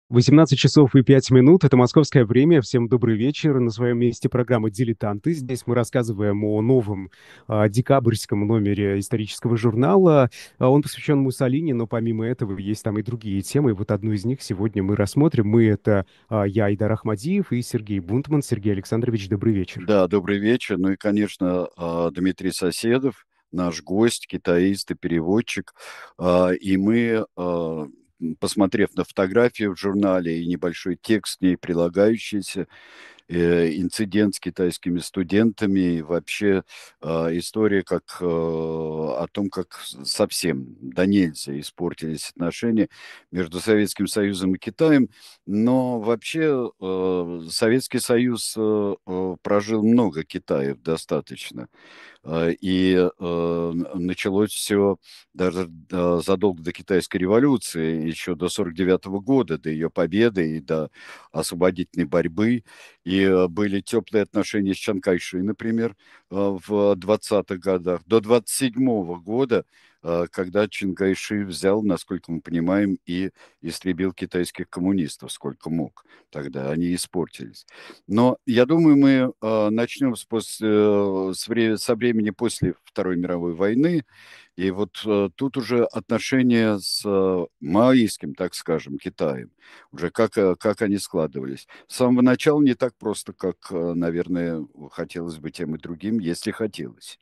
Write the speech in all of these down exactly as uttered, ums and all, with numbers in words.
восемнадцать часов и пять минут. Это московское время. Всем добрый вечер. На своем месте программа «Дилетанты». Здесь мы рассказываем о новом а, декабрьском номере исторического журнала. А, он посвящен Муссолини, но помимо этого есть там и другие темы. И вот одну из них сегодня мы рассмотрим. Мы — это а, я, Айдар Ахмадиев, и Сергей Бунтман. Сергей Александрович, добрый вечер. Да, добрый вечер. Ну и, конечно, а, Дмитрий Соседов, наш гость, китаист и переводчик. А, И мы, а, м, посмотрев на фотографию в журнале и небольшой текст к ней прилагающийся, э, инцидент с китайскими студентами, и вообще а, история как э, о том, как совсем до нельзя испортились отношения между Советским Союзом и Китаем. Но вообще э, Советский Союз э, э, прожил много Китаев достаточно. Э, И э, началось все даже э, задолго до Китайской революции, еще до сорок девятого года, до ее победы и до освободительной борьбы. И э, были теплые отношения с Чан Кайши, например, э, в двадцатых годах. До двадцать седьмого года, э, когда Чан Кайши взял, насколько мы понимаем, и истребил китайских коммунистов, сколько мог. Тогда они испортились. Но я думаю, мы э, начнем с, после, э, с вре- со времени после Второй мировой войны. И вот э, тут уже отношения с э, маоистским, так скажем, Китаем, уже как, э, как они складывались. С самого начала не так просто, как, э, наверное, хотелось бы тем и другим, если хотелось.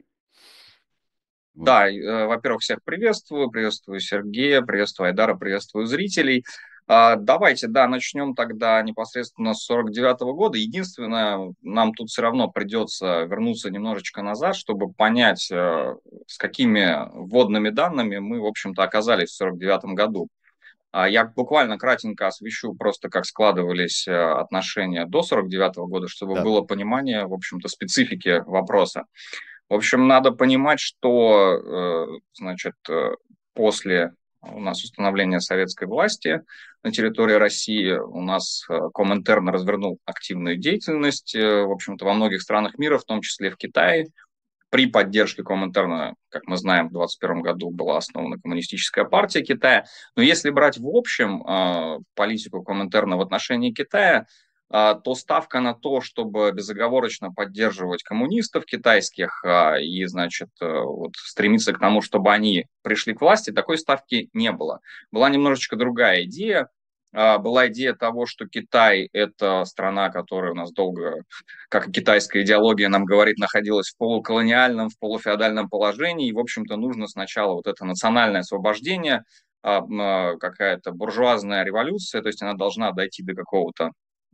Вот. Да, и, э, во-первых, всех приветствую, приветствую Сергея, приветствую Айдара, приветствую зрителей. А, Давайте, да, начнем тогда непосредственно с сорок девятого года. Единственное, нам тут все равно придется вернуться немножечко назад, чтобы понять, э, с какими вводными данными мы, в общем-то, оказались в сорок девятом году. А Я буквально кратенько освещу просто, как складывались э, отношения до сорок девятого года, чтобы Да, было понимание, в общем-то, специфики вопроса. В общем, надо понимать, что, э, значит, э, после у нас установления советской власти на территории России у нас э, Коминтерн развернул активную деятельность, э, в общем-то, во многих странах мира, в том числе в Китае. При поддержке Коминтерна, как мы знаем, в двадцать первом году была основана Коммунистическая партия Китая. Но если брать в общем э, политику Коминтерна в отношении Китая, э, то ставка на то, чтобы безоговорочно поддерживать коммунистов китайских э, и, значит, э, вот, стремиться к тому, чтобы они пришли к власти, такой ставки не было. Была немножечко другая идея. Э, Была идея того, что Китай – это страна, которая у нас долго, как и китайская идеология нам говорит, находилась в полуколониальном, в полуфеодальном положении. И, в общем-то, нужно сначала вот это национальное освобождение, а, а, какая-то буржуазная революция, то есть она должна дойти до какого-то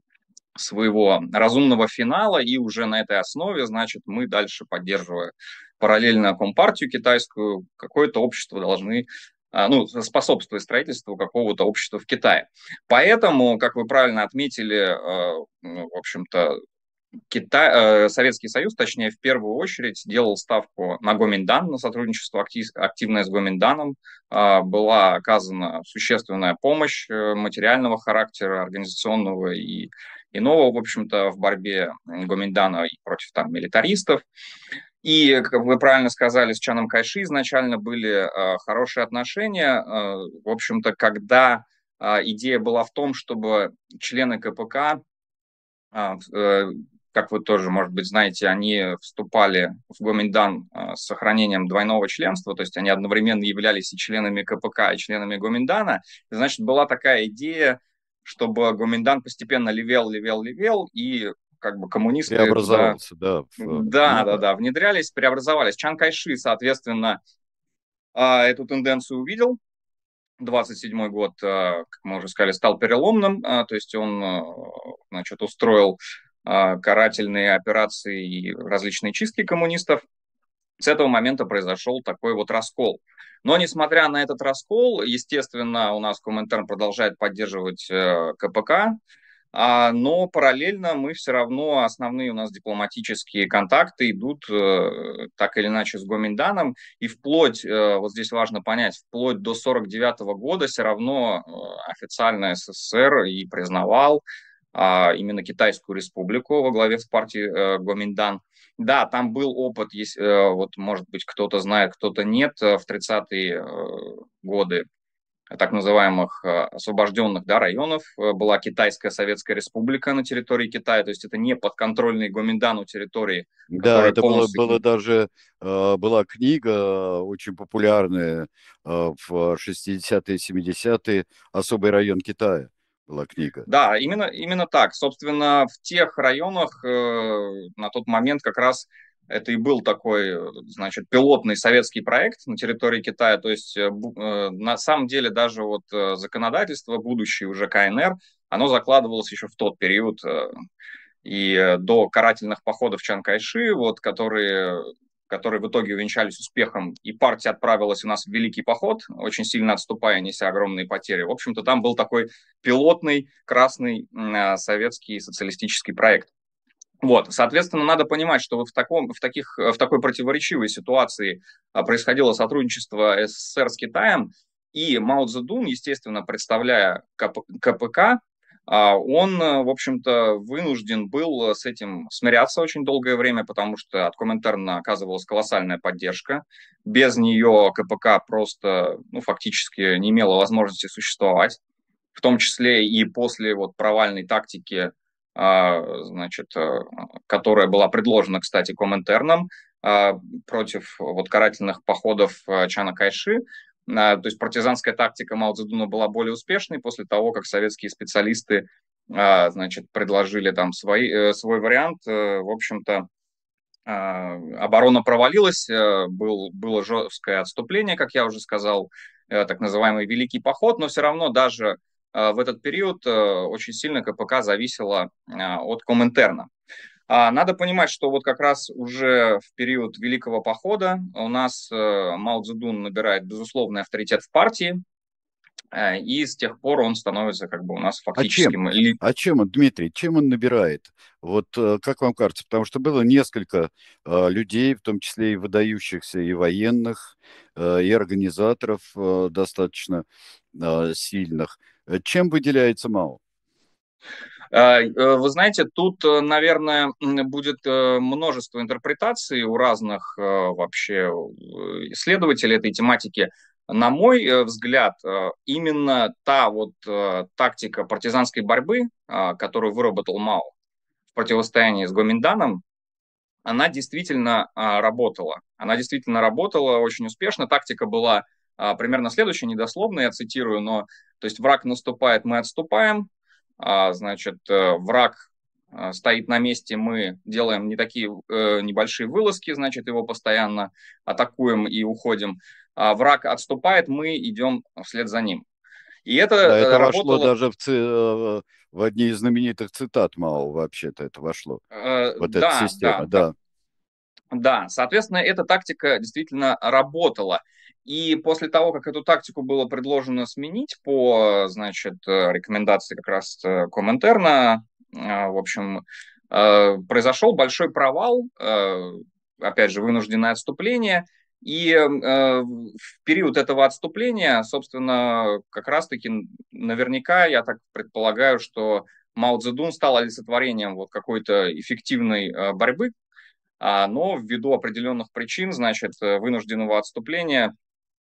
своего разумного финала, и уже на этой основе, значит, мы дальше, поддерживая параллельно Компартию китайскую, какое-то общество должны а, ну, способствовать строительству какого-то общества в Китае. Поэтому, как вы правильно отметили, э, ну, в общем-то, Китай, э, Советский Союз, точнее, в первую очередь делал ставку на Гоминдан, на сотрудничество актив, активное с Гоминданом. Э, была оказана существенная помощь э, материального характера, организационного и иного, в общем-то, в борьбе Гоминдана и против там милитаристов. И, как вы правильно сказали, с Чаном Кайши изначально были э, хорошие отношения. Э, в общем-то, когда э, идея была в том, чтобы члены КПК, а, э, как вы тоже, может быть, знаете, они вступали в Гоминдан а, с сохранением двойного членства, то есть они одновременно являлись и членами КПК, и членами Гоминдана. И, значит, была такая идея, чтобы Гоминдан постепенно левел, левел, левел, и как бы коммунисты туда, преобразовался, да. В, да, ну да, да. да, внедрялись, преобразовались. Чан Кайши, соответственно, а, эту тенденцию увидел. Двадцать седьмой год, а, как мы уже сказали, стал переломным, а, то есть он, а, значит, устроил а, карательные операции и различные чистки коммунистов. С этого момента произошел такой вот раскол. Но, несмотря на этот раскол, естественно, у нас Коминтерн продолжает поддерживать э, КПК, а, но параллельно мы все равно, основные у нас дипломатические контакты идут э, так или иначе с Гоминданом, и вплоть, э, вот здесь важно понять, вплоть до сорок девятого года все равно э, официально СССР и признавал а, именно Китайскую республику во главе с партией э, Гоминдан. Да, там был опыт, есть, э, вот, может быть, кто-то знает, кто-то нет, э, в тридцатые э, годы так называемых освобожденных, да, районов. Была Китайская Советская Республика на территории Китая, то есть это не подконтрольные Гоминдану территории, Да, которые это было, полностью... было даже, э, была книга э, очень популярная э, в шестидесятые, семидесятые, «Особый район Китая» была книга. Да, именно, именно так. Собственно, в тех районах э, на тот момент как раз это и был такой, значит, пилотный советский проект на территории Китая. То есть, э, э, на самом деле, даже вот э, законодательство, будущее уже ка эн эр, оно закладывалось еще в тот период э, и до карательных походов Чан Кайши, вот, которые, которые в итоге увенчались успехом, и партия отправилась у нас в Великий поход, очень сильно отступая, неся огромные потери. В общем-то, там был такой пилотный красный э, советский социалистический проект. Вот, соответственно, надо понимать, что вот в, таком, в, таких, в такой противоречивой ситуации происходило сотрудничество эс эс эс эр с Китаем, и Мао Цзэдун, естественно, представляя ка пэ ка, он, в общем-то, вынужден был с этим смиряться очень долгое время, потому что от Коминтерна оказывалась колоссальная поддержка. Без нее ка пэ ка просто, ну, фактически не имела возможности существовать, в том числе и после вот провальной тактики, значит, которая была предложена, кстати, Коминтерном против вот карательных походов Чана Кайши. То есть партизанская тактика Мао Цзэдуна была более успешной после того, как советские специалисты, значит, предложили там свои, свой вариант. В общем-то, оборона провалилась, был, было жесткое отступление, как я уже сказал, так называемый Великий поход, но все равно даже в этот период очень сильно ка пэ ка зависела от Коминтерна. Надо понимать, что вот как раз уже в период Великого похода у нас Мао Цзэдун набирает безусловный авторитет в партии, и с тех пор он становится как бы у нас А чем? фактическим лидером. А чем он, Дмитрий, чем он набирает? Вот как вам кажется? Потому что было несколько э, людей, в том числе и выдающихся, и военных, э, и организаторов э, достаточно э, сильных. Чем выделяется Мао? Вы знаете, тут, наверное, будет множество интерпретаций у разных вообще исследователей этой тематики. На мой взгляд, именно та вот тактика партизанской борьбы, которую выработал Мао в противостоянии с Гоминданом, она действительно работала. Она действительно работала очень успешно. Тактика была примерно следующая, недословно, я цитирую, но то есть враг наступает, мы отступаем, значит, враг стоит на месте, мы делаем не такие небольшие вылазки, значит, его постоянно атакуем и уходим. А враг отступает, мы идем вслед за ним. И это, да, это работало... вошло даже в, ци... в одни из знаменитых цитат Мао, вообще-то это вошло. Э, вот да, эта система, да, да. Да, соответственно, эта тактика действительно работала. И после того, как эту тактику было предложено сменить по, значит, рекомендации как раз Коминтерна, в общем, произошел большой провал, опять же, вынужденное отступление. И в период этого отступления, собственно, как раз-таки наверняка, я так предполагаю, что Мао Цзэдун стал олицетворением вот какой-то эффективной борьбы, но ввиду определенных причин, значит, вынужденного отступления,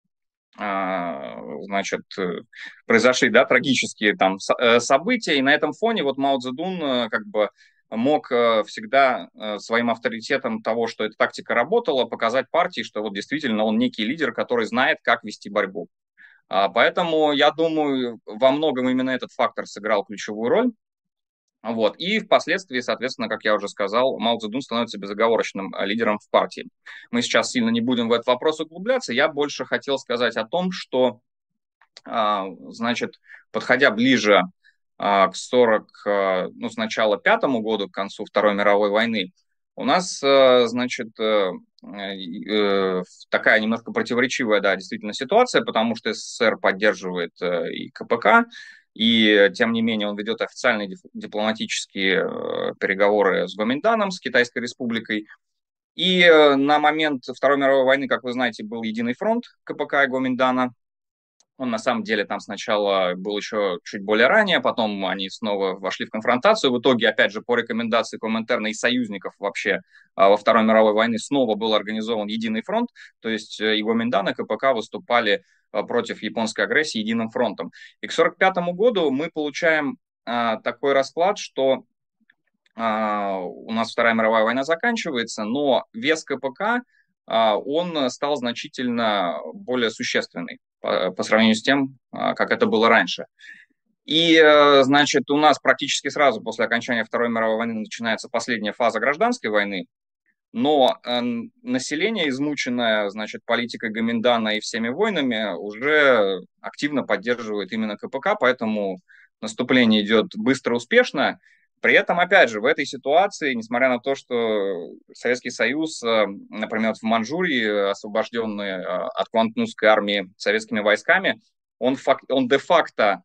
значит, произошли, да, трагические там события, и на этом фоне вот Мао Цзэдун как бы мог всегда своим авторитетом того, что эта тактика работала, показать партии, что вот действительно он некий лидер, который знает, как вести борьбу. Поэтому, я думаю, во многом именно этот фактор сыграл ключевую роль. Вот. И впоследствии, соответственно, как я уже сказал, Мао Цзэдун становится безоговорочным лидером в партии. Мы сейчас сильно не будем в этот вопрос углубляться. Я больше хотел сказать о том, что, значит, подходя ближе к сорок, ну, сначала пятому году, к концу Второй мировой войны, у нас, значит, такая немножко противоречивая, да, действительно ситуация, потому что эс эс эс эр поддерживает и ка пэ ка, и, тем не менее, он ведет официальные дипломатические переговоры с Гоминданом, с Китайской Республикой. И на момент Второй мировой войны, как вы знаете, был единый фронт ка пэ ка и Гоминдана. Он на самом деле там сначала был еще чуть более ранее, потом они снова вошли в конфронтацию. В итоге, опять же, по рекомендации Коминтерна и союзников вообще во Второй мировой войне снова был организован единый фронт. То есть и Гоминдан, и ка пэ ка выступали против японской агрессии единым фронтом. И к сорок пятому году мы получаем а, такой расклад, что а, у нас Вторая мировая война заканчивается, но вес КПК а, он стал значительно более существенный по, по сравнению с тем, а, как это было раньше. И, значит, у нас практически сразу после окончания Второй мировой войны начинается последняя фаза гражданской войны, но э, население, измученное, значит, политикой Гоминдана и всеми войнами, уже активно поддерживает именно КПК, поэтому наступление идет быстро, успешно. При этом, опять же, в этой ситуации, несмотря на то, что Советский Союз, э, например, в Манчжурии, освобожденный э, от Квантунской армии советскими войсками, он, фак, он де-факто,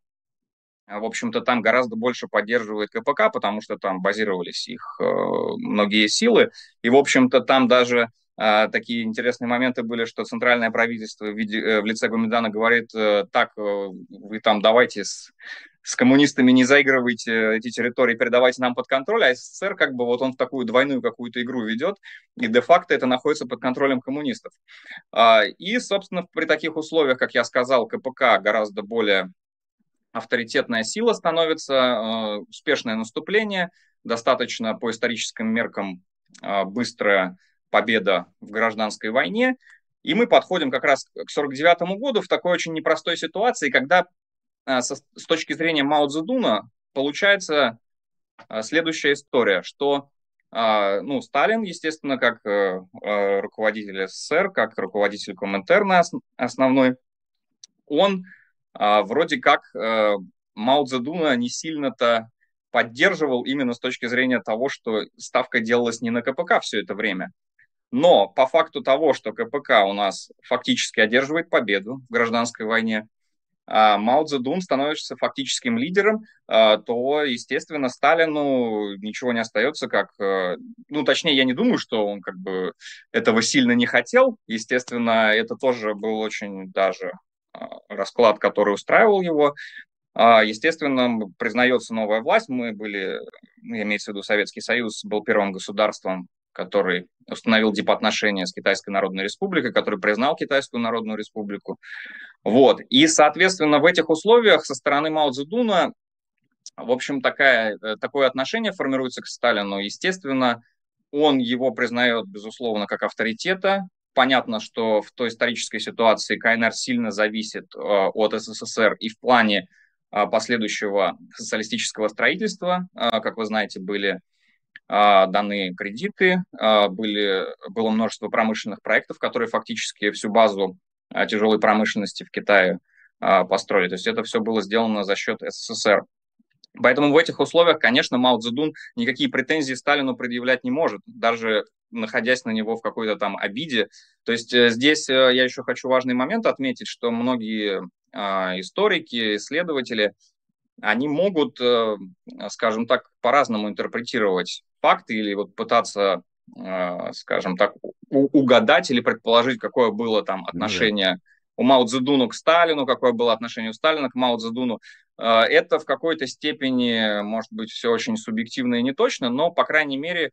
в общем-то, там гораздо больше поддерживает КПК, потому что там базировались их э, многие силы. И, в общем-то, там даже э, такие интересные моменты были, что центральное правительство в, виде, э, в лице Гоминдана говорит, э, так, э, вы там давайте с, с коммунистами не заигрывайте эти территории, передавайте нам под контроль, а СССР как бы вот он в такую двойную какую-то игру ведет, и де-факто это находится под контролем коммунистов. Э, и, собственно, при таких условиях, как я сказал, КПК гораздо более авторитетная сила становится, э, успешное наступление, достаточно по историческим меркам э, быстрая победа в гражданской войне. И мы подходим как раз к сорок девятому году в такой очень непростой ситуации, когда э, со, с точки зрения Мао Цзэдуна получается э, следующая история, что э, ну, Сталин, естественно, как э, э, руководитель СССР, как руководитель Коминтерна основной, он вроде как э, Мао Цзэдуна не сильно-то поддерживал именно с точки зрения того, что ставка делалась не на КПК все это время. Но по факту того, что КПК у нас фактически одерживает победу в гражданской войне, а Мао Цзэдун становится фактическим лидером, то, естественно, Сталину ничего не остается, как... Ну, точнее, я не думаю, что он как бы этого сильно не хотел. Естественно, это тоже был очень даже расклад, который устраивал его. Естественно, признается новая власть. Мы были, имеется в виду Советский Союз, был первым государством, который установил дипотношения с Китайской Народной Республикой, который признал Китайскую Народную Республику. Вот. И, соответственно, в этих условиях со стороны Мао Цзэдуна, в общем, такая, такое отношение формируется к Сталину. Естественно, он его признает, безусловно, как авторитета. Понятно, что в той исторической ситуации КНР сильно зависит э, от СССР и в плане э, последующего социалистического строительства. Э, как вы знаете, были э, даны кредиты, э, были, было множество промышленных проектов, которые фактически всю базу э, тяжелой промышленности в Китае э, построили. То есть это все было сделано за счет СССР. Поэтому в этих условиях, конечно, Мао Цзэдун никакие претензии Сталину предъявлять не может, даже находясь на него в какой-то там обиде. То есть здесь я еще хочу важный момент отметить, что многие э, историки, исследователи, они могут, э, скажем так, по-разному интерпретировать факты или вот пытаться, э, скажем так, угадать или предположить, какое было там отношение у Мао Цзэдуна к Сталину, какое было отношение у Сталина к Мао Цзэдуну. Это в какой-то степени, может быть, все очень субъективно и не точно, но, по крайней мере,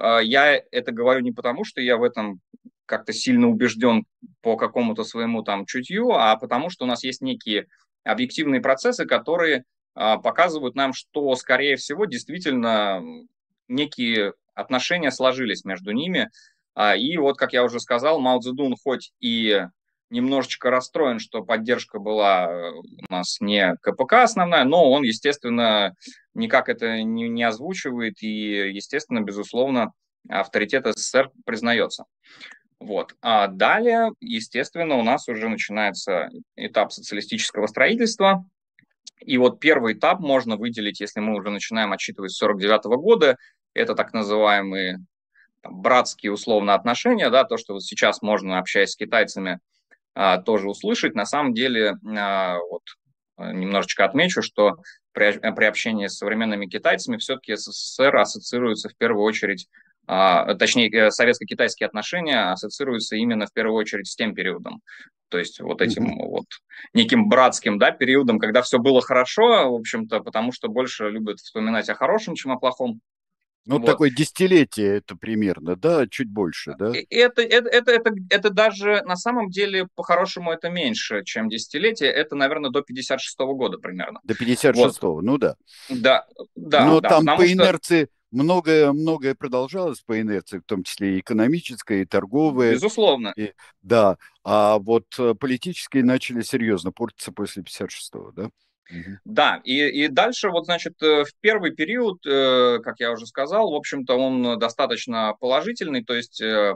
я это говорю не потому, что я в этом как-то сильно убежден по какому-то своему там чутью, а потому что у нас есть некие объективные процессы, которые показывают нам, что, скорее всего, действительно некие отношения сложились между ними. И вот, как я уже сказал, Мао Цзэдун хоть и немножечко расстроен, что поддержка была у нас не КПК основная, но он, естественно, никак это не, не озвучивает и, естественно, безусловно, авторитет СССР признается. Вот. А далее, естественно, у нас уже начинается этап социалистического строительства. И вот первый этап можно выделить, если мы уже начинаем отсчитывать с сорок девятого года, это так называемые там, братские условно отношения, да, то, что вот сейчас можно, общаясь с китайцами, тоже услышать. На самом деле, вот, немножечко отмечу, что при, при общении с современными китайцами все-таки СССР ассоциируется в первую очередь, точнее, советско-китайские отношения ассоциируются именно в первую очередь с тем периодом. То есть вот этим mm-hmm. вот неким братским, да, периодом, когда все было хорошо, в общем-то, потому что больше любят вспоминать о хорошем, чем о плохом. Ну, Вот. такое десятилетие это примерно, да, чуть больше, да? Это, это, это, это, это даже на самом деле по-хорошему это меньше, чем десятилетие. Это, наверное, до пятьдесят шестого года примерно. До пятьдесят Вот. шестого, ну да. Да, да, Но да, там потому по что, инерции многое, многое продолжалось по инерции, в том числе и экономическое, и торговое. безусловно, И, да, а вот э, политические начали серьезно портиться после пятьдесят шестого, да? Мгм. да. И, и дальше, вот, значит, э, в первый период, э, как я уже сказал, в общем-то, он достаточно положительный, то есть э,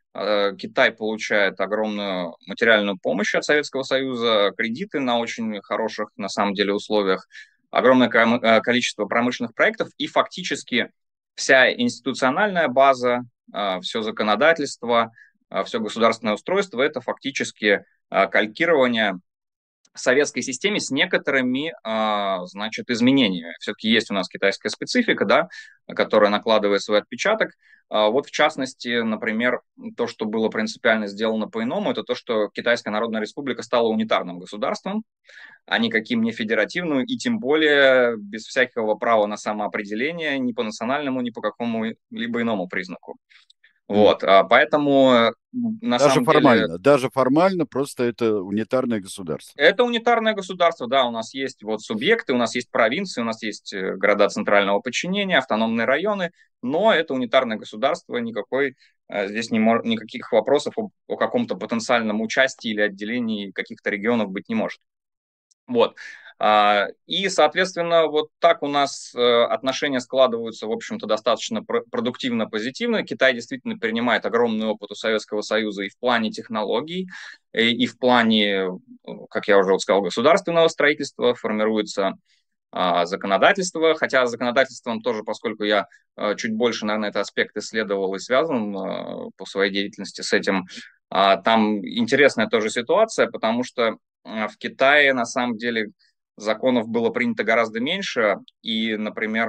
э, Китай получает огромную материальную помощь от Советского Союза, кредиты на очень хороших, на самом деле, условиях, огромное ком- э, количество промышленных проектов, и фактически вся институциональная база, все законодательство, все государственное устройство – это фактически э, калькирование советской системе с некоторыми, а, значит, изменениями. Все-таки есть у нас китайская специфика, да, которая накладывает свой отпечаток. А вот в частности, например, то, что было принципиально сделано по-иному, это то, что Китайская Народная Республика стала унитарным государством, а никаким не федеративным, и тем более без всякого права на самоопределение ни по национальному, ни по какому-либо иному признаку. Мгм. Вот, а поэтому э, на Даже самом деле формально, даже формально просто это унитарное государство. это унитарное государство, да, у нас есть вот субъекты, у нас есть провинции, у нас есть э, города центрального подчинения, автономные районы, но это унитарное государство, никакой э, здесь не мор- никаких вопросов о, о каком-то потенциальном участии или отделении каких-то регионов быть не может. Вот. А, И, соответственно, вот так у нас э, отношения складываются, в общем-то, достаточно пр- продуктивно, позитивно. Китай действительно перенимает огромный опыт у Советского Союза и в плане технологий, и и в плане, э, как я уже вот сказал, государственного строительства, формируется а, законодательство, хотя законодательством тоже, поскольку я э, чуть больше, наверное, этот аспект исследовал и связан э, по своей деятельности с этим, а, там интересная тоже ситуация, потому что э, в Китае на самом деле законов было принято гораздо меньше, и, например,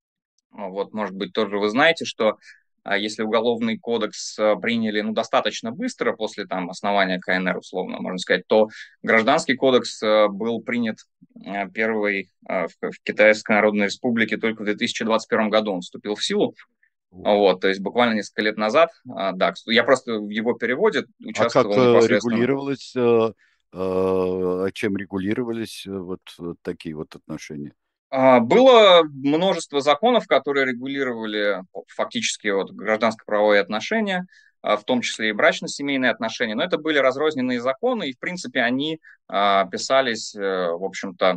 вот, может быть, тоже вы знаете, что а, если уголовный кодекс а, приняли ну, достаточно быстро после там, основания ка эн эр, условно, можно сказать, то гражданский кодекс а, был принят а, первый а, в, в Китайской Народной Республике только в две тысячи двадцать первом году. Он вступил в силу. Вот, то есть буквально несколько лет назад. А, да, я просто в его переводе А как участвовал э, непосредственно. регулировалось, э, э, чем регулировались э, вот, вот такие вот отношения? А, Было множество законов, которые регулировали фактически вот гражданско-правовые отношения, а, в том числе и брачно-семейные отношения, но это были разрозненные законы, и, в принципе, они а, писались, э, в общем-то,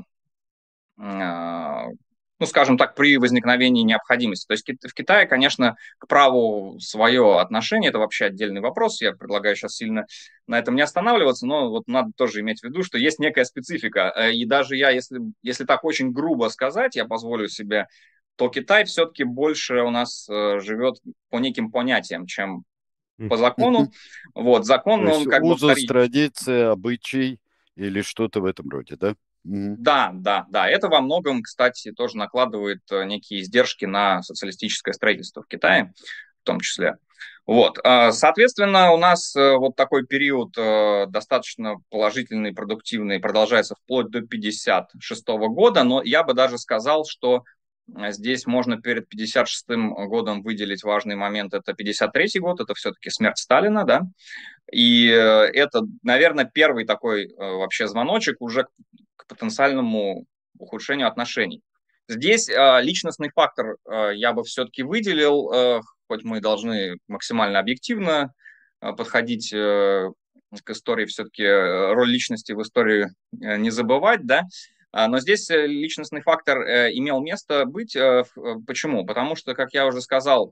а, ну, скажем так, при возникновении необходимости. То есть в Китае, конечно, к праву свое отношение, это вообще отдельный вопрос, я предлагаю сейчас сильно на этом не останавливаться, но вот надо тоже иметь в виду, что есть некая специфика, э, и даже я, если, если так очень грубо сказать, я позволю себе, то Китай все-таки больше у нас э, живет по неким понятиям, чем по закону. Вот, То закон, есть он как бы узус, вторичный. традиция, обычай или что-то в этом роде, да? Мгм. Да, да, да. Это во многом, кстати, тоже накладывает э, некие издержки на социалистическое строительство в Китае, в том числе. Вот. а, Соответственно, у нас э, вот такой период э, достаточно положительный, продуктивный, продолжается вплоть до пятьдесят шестого года, но я бы даже сказал, что э, здесь можно перед пятьдесят шестым годом выделить важный момент, это пятьдесят третий год, это все-таки смерть Сталина, да, и э, это, наверное, первый такой э, вообще звоночек уже к, к потенциальному ухудшению отношений. Здесь э, личностный фактор э, я бы все-таки выделил, э, хоть мы должны максимально объективно э, подходить э, к истории, все-таки э, роль личности в истории э, не забывать, да, А, но здесь э, личностный фактор э, имел место быть. Э, ф- э, почему? Потому что, как я уже сказал,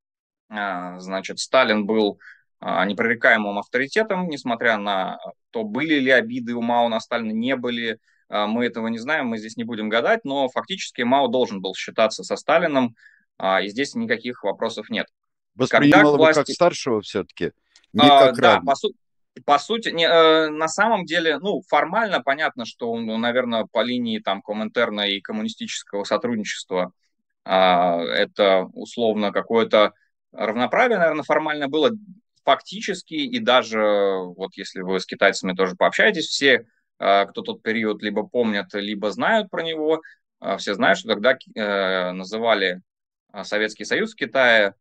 а, значит, Сталин был а, непререкаемым авторитетом, несмотря на то, были ли обиды у Мао на Сталина, не были, а, мы этого не знаем, мы здесь не будем гадать, но фактически Мао должен был считаться со Сталином, а, и здесь никаких вопросов нет. Когда Воспринимал к его как власти, старшего все-таки, не а, как да, по, равного. су- по сути, не, э, на самом деле, ну, формально понятно, что, ну, наверное, по линии там Коминтерна и коммунистического сотрудничества а, это условно какое-то равноправие, наверное, формально было фактически, и даже вот если вы с китайцами тоже пообщаетесь, все, а, кто тот период либо помнят, либо знают про него, а, все знают, что тогда э, называли Советский Союз в Китае,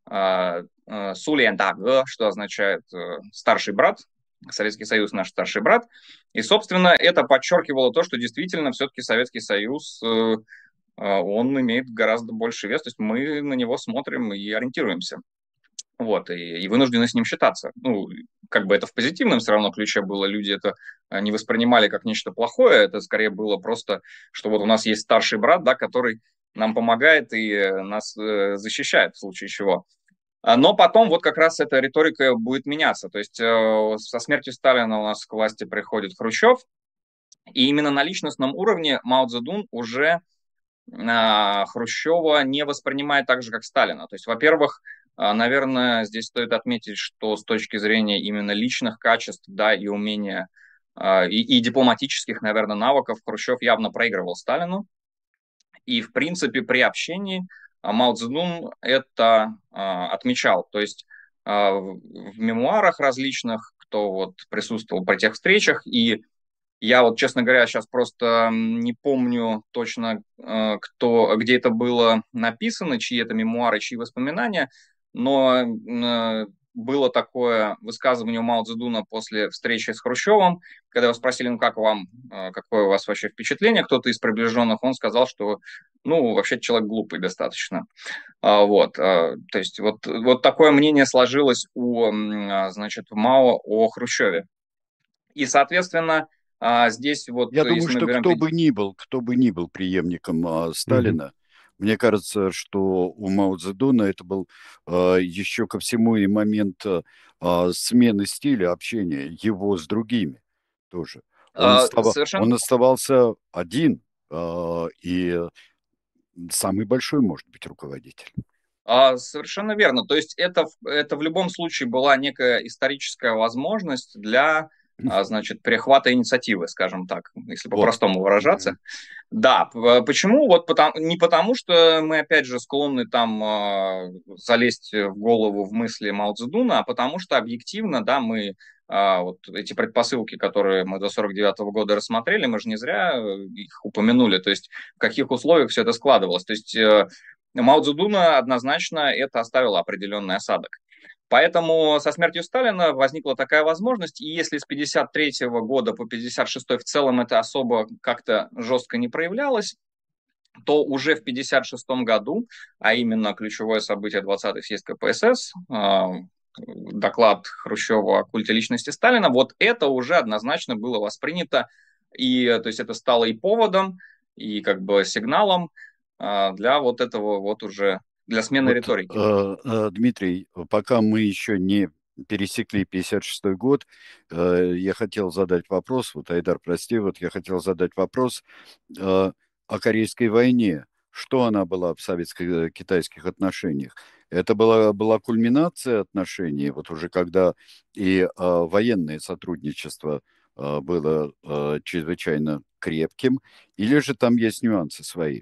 Сулиан Даге, что означает старший брат, Советский Союз наш старший брат. И, собственно, это подчеркивало то, что действительно все-таки Советский Союз, он имеет гораздо больше вес, то есть мы на него смотрим и ориентируемся. Вот, и, и вынуждены с ним считаться. Ну, как бы это в позитивном все равно ключе было, люди это не воспринимали как нечто плохое, это скорее было просто, что вот у нас есть старший брат, да, который нам помогает и нас э, защищает в случае чего. Но потом вот как раз эта риторика будет меняться. То есть э, со смертью Сталина у нас к власти приходит Хрущев, и именно на личностном уровне Мао Цзэдун уже э, Хрущева не воспринимает так же, как Сталина. То есть, во-первых, наверное, здесь стоит отметить, что с точки зрения именно личных качеств, да, и умения, и, и дипломатических, наверное, навыков, Хрущев явно проигрывал Сталину. И, в принципе, при общении Мао Цзэдун это отмечал. То есть в мемуарах различных, кто вот присутствовал при тех встречах, и я вот, честно говоря, сейчас просто не помню точно, кто, где это было написано, чьи это мемуары, чьи воспоминания, но было такое высказывание у Мао Цзэдуна после встречи с Хрущевым, когда его спросили, ну как вам, какое у вас вообще впечатление, кто-то из приближенных, он сказал, что, ну, вообще человек глупый достаточно. Вот, то есть вот, вот такое мнение сложилось у, значит, Мао о Хрущеве. И, соответственно, здесь вот, Я думаю, если мы что берем... кто бы ни был, кто бы ни был преемником а, Сталина, mm-hmm. мне кажется, что у Мао Цзэдуна это был а, еще ко всему и момент а, смены стиля общения его с другими тоже. Он, а, остав... совершенно... он оставался один а, и самый большой, может быть, руководитель. Совершенно верно. То есть это, это в любом случае была некая историческая возможность для, значит, перехвата инициативы, скажем так, если по-простому вот. выражаться. Mm-hmm. Да, почему? Вот потому, не потому, что мы, опять же, склонны там э, залезть в голову в мысли Мао Цзэдуна, а потому что объективно, да, мы э, вот эти предпосылки, которые мы до сорок девятого года рассмотрели, мы же не зря их упомянули, то есть в каких условиях все это складывалось. То есть э, Мао Цзэдуна однозначно это оставило определенный осадок. Поэтому со смертью Сталина возникла такая возможность, и если с пятьдесят третьего года по пятьдесят шестой в целом это особо как-то жестко не проявлялось, то уже в пятьдесят шестом году, а именно ключевое событие двадцатый съезд ка пэ эс эс, доклад Хрущева о культе личности Сталина, вот это уже однозначно было воспринято, и то есть это стало и поводом, и как бы сигналом для вот этого вот уже для смены вот, риторики. Э, э, Дмитрий, пока мы еще не пересекли пятьдесят шестой год, э, я хотел задать вопрос, вот, Айдар, прости, вот я хотел задать вопрос э, о Корейской войне. Что она была в советско-китайских отношениях? Это была, была кульминация отношений, вот уже когда и э, военное сотрудничество э, было э, чрезвычайно крепким, или же там есть нюансы свои?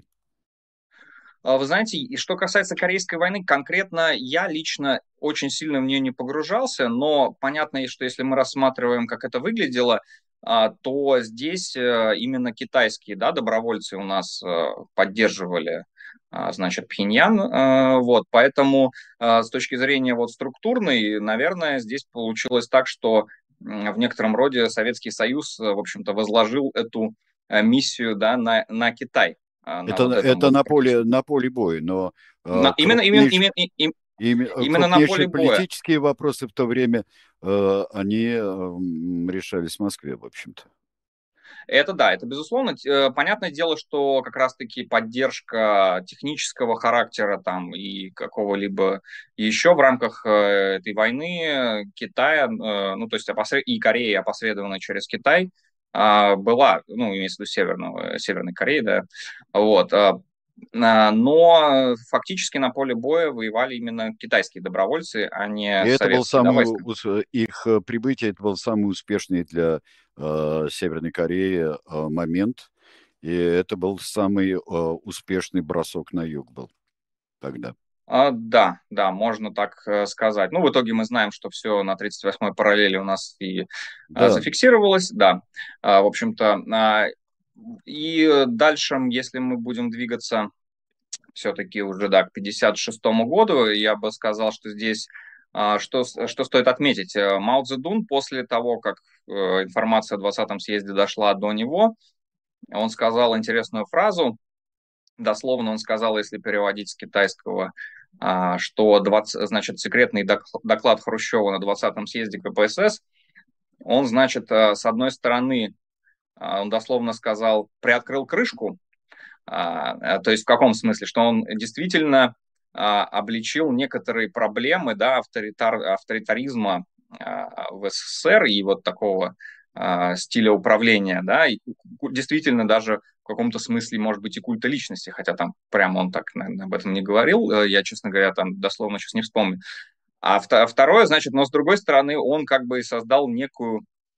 Вы знаете, и что касается Корейской войны, конкретно я лично очень сильно в нее не погружался, но понятно, что если мы рассматриваем, как это выглядело, то здесь именно китайские, да, добровольцы у нас поддерживали, значит, Пхеньян, вот, поэтому с точки зрения вот структурной, наверное, здесь получилось так, что в некотором роде Советский Союз, в общем-то, возложил эту миссию, да, на, на Китай. Это, вот это вот на, поле, на поле боя, но на, именно, именно, именно, именно, именно на поле боя. Политические вопросы в то время, э, они э, решались в Москве, в общем-то. Это да, это безусловно. Понятное дело, что как раз-таки поддержка технического характера там и какого-либо еще в рамках этой войны Китая, ну то есть опосред... и Кореи опосредованно через Китай, была, ну имеется в виду Северного, Северной Кореи, да, вот, но фактически на поле боя воевали именно китайские добровольцы, а не и это был советские, да, войска. Самый, их прибытие, это был самый успешный для э, Северной Кореи э, момент, и это был самый э, успешный бросок на юг был тогда. А, да, да, можно так э, сказать. Ну, в итоге мы знаем, что все на тридцать восьмой параллели у нас и да. а, зафиксировалось, да, а, в общем-то. А, и дальше, если мы будем двигаться все-таки уже, да, к пятьдесят шестому году. Я бы сказал, что здесь, что, что стоит отметить, Мао Цзэдун после того, как информация о двадцатом съезде дошла до него, он сказал интересную фразу, дословно он сказал, если переводить с китайского, что двадцать, значит, секретный доклад Хрущева на двадцатом съезде ка пэ эс эс, он, значит, с одной стороны, он дословно сказал, приоткрыл крышку, то есть в каком смысле, что он действительно обличил некоторые проблемы, да, авторитар, авторитаризма в эс эс эс эр и вот такого стиля управления, да, и действительно даже в каком-то смысле, может быть, и культа личности, хотя там прямо он так, наверное, об этом не говорил, я, честно говоря, там дословно сейчас не вспомню. А второе, значит, но с другой стороны, он как бы создал некую,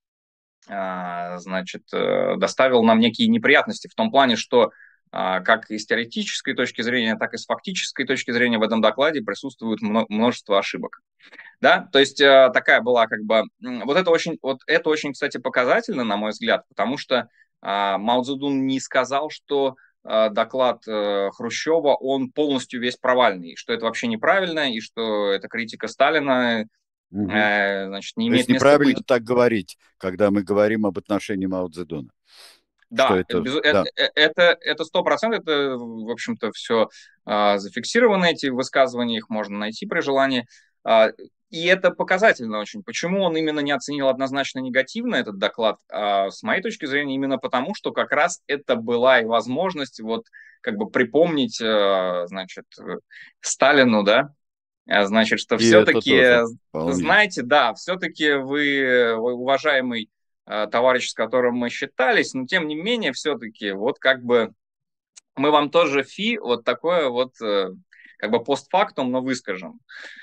значит, доставил нам некие неприятности в том плане, что как и с теоретической точки зрения, так и с фактической точки зрения в этом докладе присутствует множество ошибок. Да, то есть такая была как бы... Вот это очень, вот это очень, кстати, показательно, на мой взгляд, потому что Мао Цзэдун не сказал, что доклад Хрущева, он полностью весь провальный, что это вообще неправильно, и что эта критика Сталина, угу. значит, не имеет места быть. То есть неправильно так говорить, когда мы говорим об отношении Мао Цзэдуна. Да, это, без, да. это, это сто процентов, это, в общем-то, все а, зафиксировано, эти высказывания, их можно найти при желании. А, и это показательно очень. Почему он именно не оценил однозначно негативно этот доклад? А, с моей точки зрения, именно потому, что как раз это была и возможность вот как бы припомнить, а, значит, Сталину, да, значит, что все-таки, знаете, да, все-таки вы, уважаемый товарищ, с которым мы считались, но тем не менее, все-таки, вот как бы мы вам тоже фи, вот такое вот, как бы постфактум, но выскажем.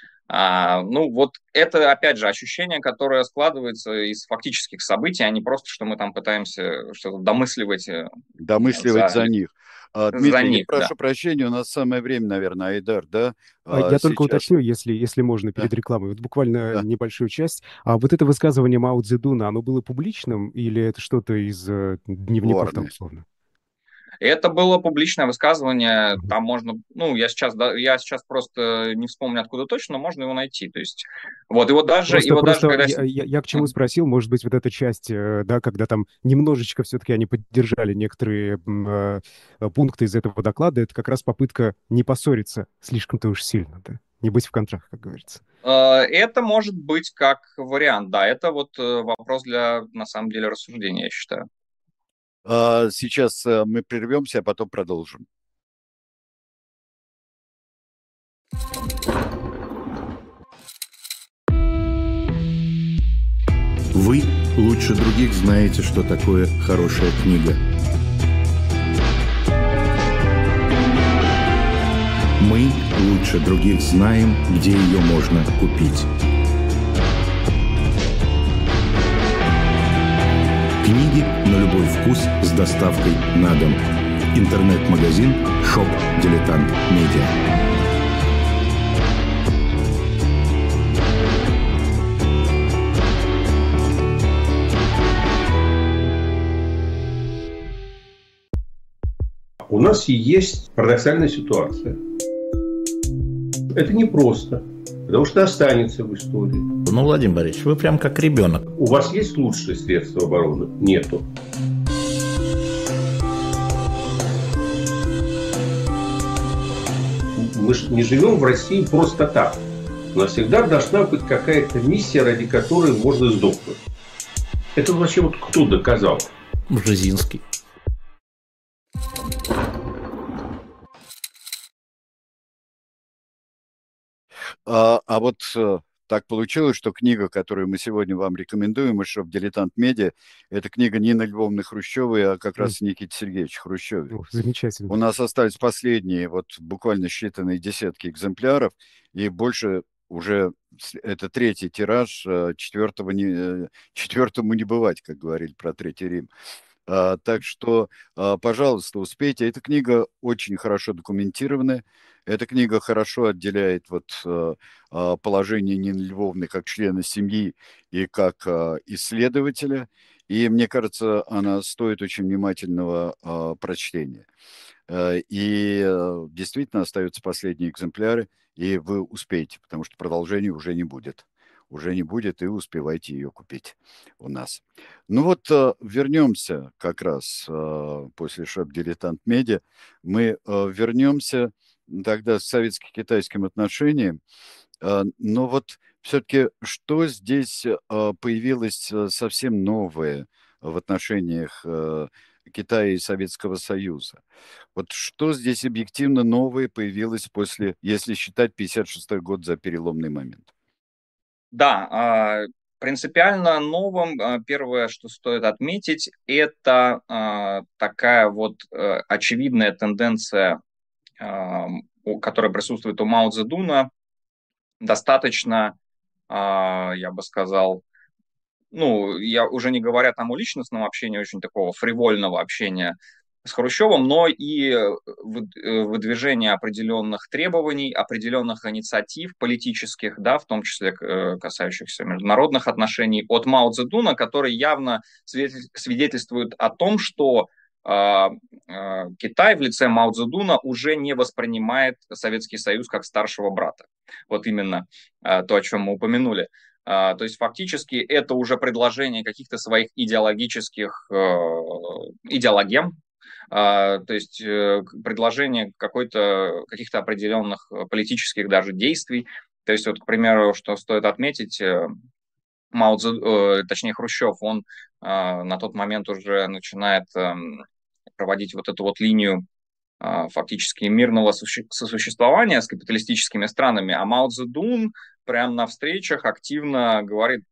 А, ну, вот это, опять же, ощущение, которое складывается из фактических событий, а не просто, что мы там пытаемся что-то домысливать. Домысливать за, за них. А, Дмитрий, за них, я прошу да. прощения, у нас самое время, наверное, Айдар, да? Я а, только сейчас... уточню, если, если можно, перед да. рекламой. Вот буквально да. небольшую часть. А вот это высказывание Мао Цзэдуна, оно было публичным или это что-то из э, дневников Ладно. там, условно? Это было публичное высказывание, mm-hmm. там можно, ну, я сейчас, я сейчас просто не вспомню, откуда точно, но можно его найти, то есть, вот, его даже, просто, его просто даже, когда... Я, я, я к чему спросил, может быть, вот эта часть, да, когда там немножечко все-таки они поддержали некоторые э, пункты из этого доклада, это как раз попытка не поссориться слишком-то уж сильно, да, не быть в контрах, как говорится. Это может быть как вариант, да, это вот вопрос для, на самом деле, рассуждения, я считаю. Сейчас мы прервемся, а потом продолжим. Вы лучше других знаете, что такое хорошая книга. Мы лучше других знаем, где ее можно купить. Книги на любой вкус с доставкой на дом. Интернет-магазин Shop Дилетант Медиа. У нас есть парадоксальная ситуация. Это непросто, потому что останется в истории. Ну, Владимир Борисович, вы прям как ребенок. У вас есть лучшие средства обороны? Нету. Мы же не живем в России просто так. У нас всегда должна быть какая-то миссия, ради которой можно сдохнуть. Это вообще вот кто доказал? Бжезинский. А, а вот так получилось, что книга, которую мы сегодня вам рекомендуем, из Shop Дилетант Медиа, это книга Нины Львовны Хрущевой, а как раз mm. Никите Сергеевича Хрущеве. Oh, замечательно. У нас остались последние, вот буквально считанные десятки экземпляров, и больше уже, это третий тираж, четвертого не, четвертому не бывать, как говорили про Третий Рим. А, так что, а, пожалуйста, успейте. Эта книга очень хорошо документированная. Эта книга хорошо отделяет вот, а, положение Нины Львовны как члена семьи и как а, исследователя. И мне кажется, она стоит очень внимательного а, прочтения. И действительно остаются последние экземпляры, и вы успеете, потому что продолжения уже не будет. Уже не будет, и успевайте ее купить у нас. Ну вот вернемся как раз после Shop Dilettant Media. Мы вернемся тогда к советско-китайским отношениям. Но вот все-таки что здесь появилось совсем новое в отношениях Китая и Советского Союза? Вот что здесь объективно новое появилось после, если считать пятьдесят шестой год за переломный момент? Да, принципиально новым, первое, что стоит отметить, это такая вот очевидная тенденция, которая присутствует у Мао Цзэдуна, достаточно, я бы сказал, ну, я уже не говоря там о личностном общении, очень такого фривольного общения с Хрущевым, но и выдвижение определенных требований, определенных инициатив политических, да, в том числе касающихся международных отношений от Мао Цзэдуна, которые явно свидетельствуют о том, что э, э, Китай в лице Мао Цзэдуна уже не воспринимает Советский Союз как старшего брата. Вот именно э, то, о чем мы упомянули. Uh, то есть фактически это уже предложение каких-то своих идеологических uh, идеологем, uh, то есть uh, предложение какой-то, каких-то определенных политических даже действий. То есть вот, к примеру, что стоит отметить, uh, Мао Цзэ, uh, точнее Хрущев, он uh, на тот момент уже начинает uh, проводить вот эту вот линию фактически мирного сосуществования с капиталистическими странами, а Мао Цзэдун прямо на встречах активно говорит,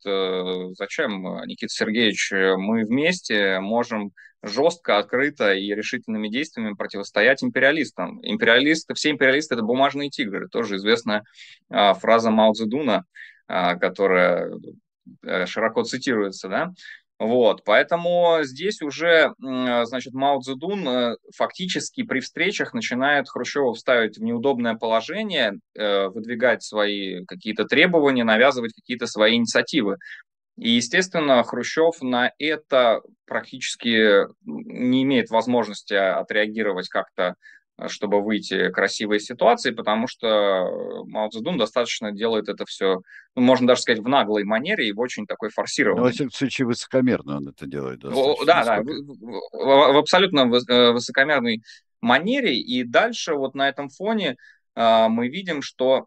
зачем, Никита Сергеевич, мы вместе можем жестко, открыто и решительными действиями противостоять империалистам. Империалисты, все империалисты — это бумажные тигры, тоже известная фраза Мао Цзэдуна, которая широко цитируется, да. Вот, поэтому здесь уже, значит, Мао Цзэдун фактически при встречах начинает Хрущева ставить в неудобное положение, выдвигать свои какие-то требования, навязывать какие-то свои инициативы. И, естественно, Хрущев на это практически не имеет возможности отреагировать как-то, чтобы выйти красиво из ситуации, потому что Мао Цзэдун достаточно делает это все, ну, можно даже сказать, в наглой манере и в очень такой форсированной. Ну, во всяком случае, высокомерно он это делает. О, да, да, в, в, в абсолютно высокомерной манере. И дальше вот на этом фоне э, мы видим, что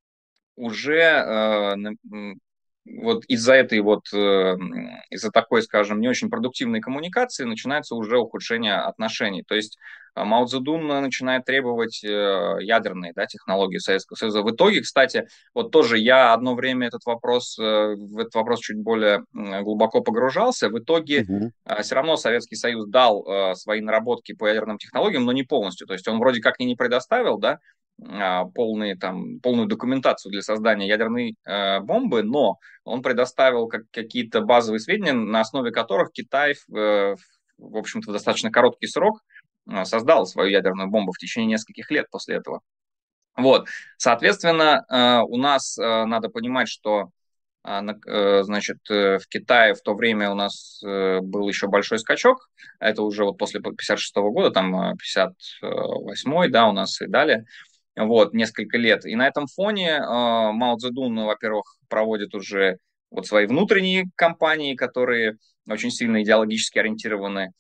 уже э, вот из-за этой вот, э, из-за такой, скажем, не очень продуктивной коммуникации начинается уже ухудшение отношений. То есть Мао Цзэдун начинает требовать э, ядерные, да, технологии Советского Союза. В итоге, кстати, вот тоже я одно время этот вопрос, э, в этот вопрос чуть более глубоко погружался. В итоге угу. э, все равно Советский Союз дал э, свои наработки по ядерным технологиям, но не полностью. То есть он вроде как и не предоставил, да, полные, там, полную документацию для создания ядерной э, бомбы, но он предоставил как, какие-то базовые сведения, на основе которых Китай, э, в общем-то, в достаточно короткий срок э, создал свою ядерную бомбу в течение нескольких лет после этого. Вот, соответственно, э, у нас э, надо понимать, что э, э, значит, э, в Китае в то время у нас э, был еще большой скачок, это уже вот после пятьдесят шестого года, там пятьдесят восьмой, да, у нас и далее. Вот, несколько лет. И на этом фоне э, Мао Цзэдун, ну, во-первых, проводит уже вот свои внутренние кампании, которые очень сильно идеологически ориентированы.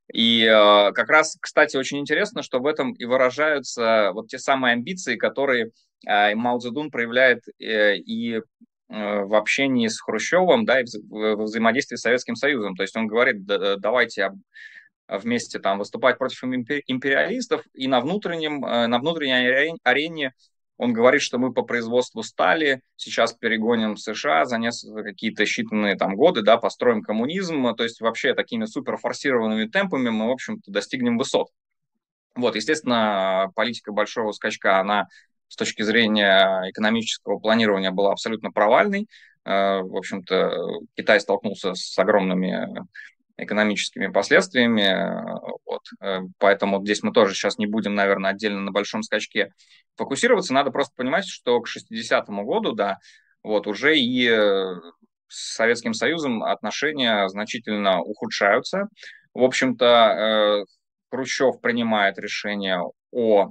И э, как раз, кстати, очень интересно, что в этом и выражаются вот те самые амбиции, которые э, Мао Цзэдун проявляет э, и э, в общении с Хрущевым, да, и в, в взаимодействии с Советским Союзом. То есть он говорит, да, давайте вместе там выступать против империалистов, и на, внутреннем, на внутренней арене он говорит, что мы по производству стали сейчас перегоним США за несколько, какие-то считанные там годы, да, построим коммунизм, то есть вообще такими суперфорсированными темпами мы, в общем-то, достигнем высот. Вот, естественно, политика большого скачка, она с точки зрения экономического планирования была абсолютно провальной. В общем-то, Китай столкнулся с огромными экономическими последствиями, вот. Поэтому здесь мы тоже сейчас не будем, наверное, отдельно на большом скачке фокусироваться. Надо просто понимать, что к шестидесятому году, да, вот уже и с Советским Союзом отношения значительно ухудшаются. В общем-то, Хрущев принимает решение о,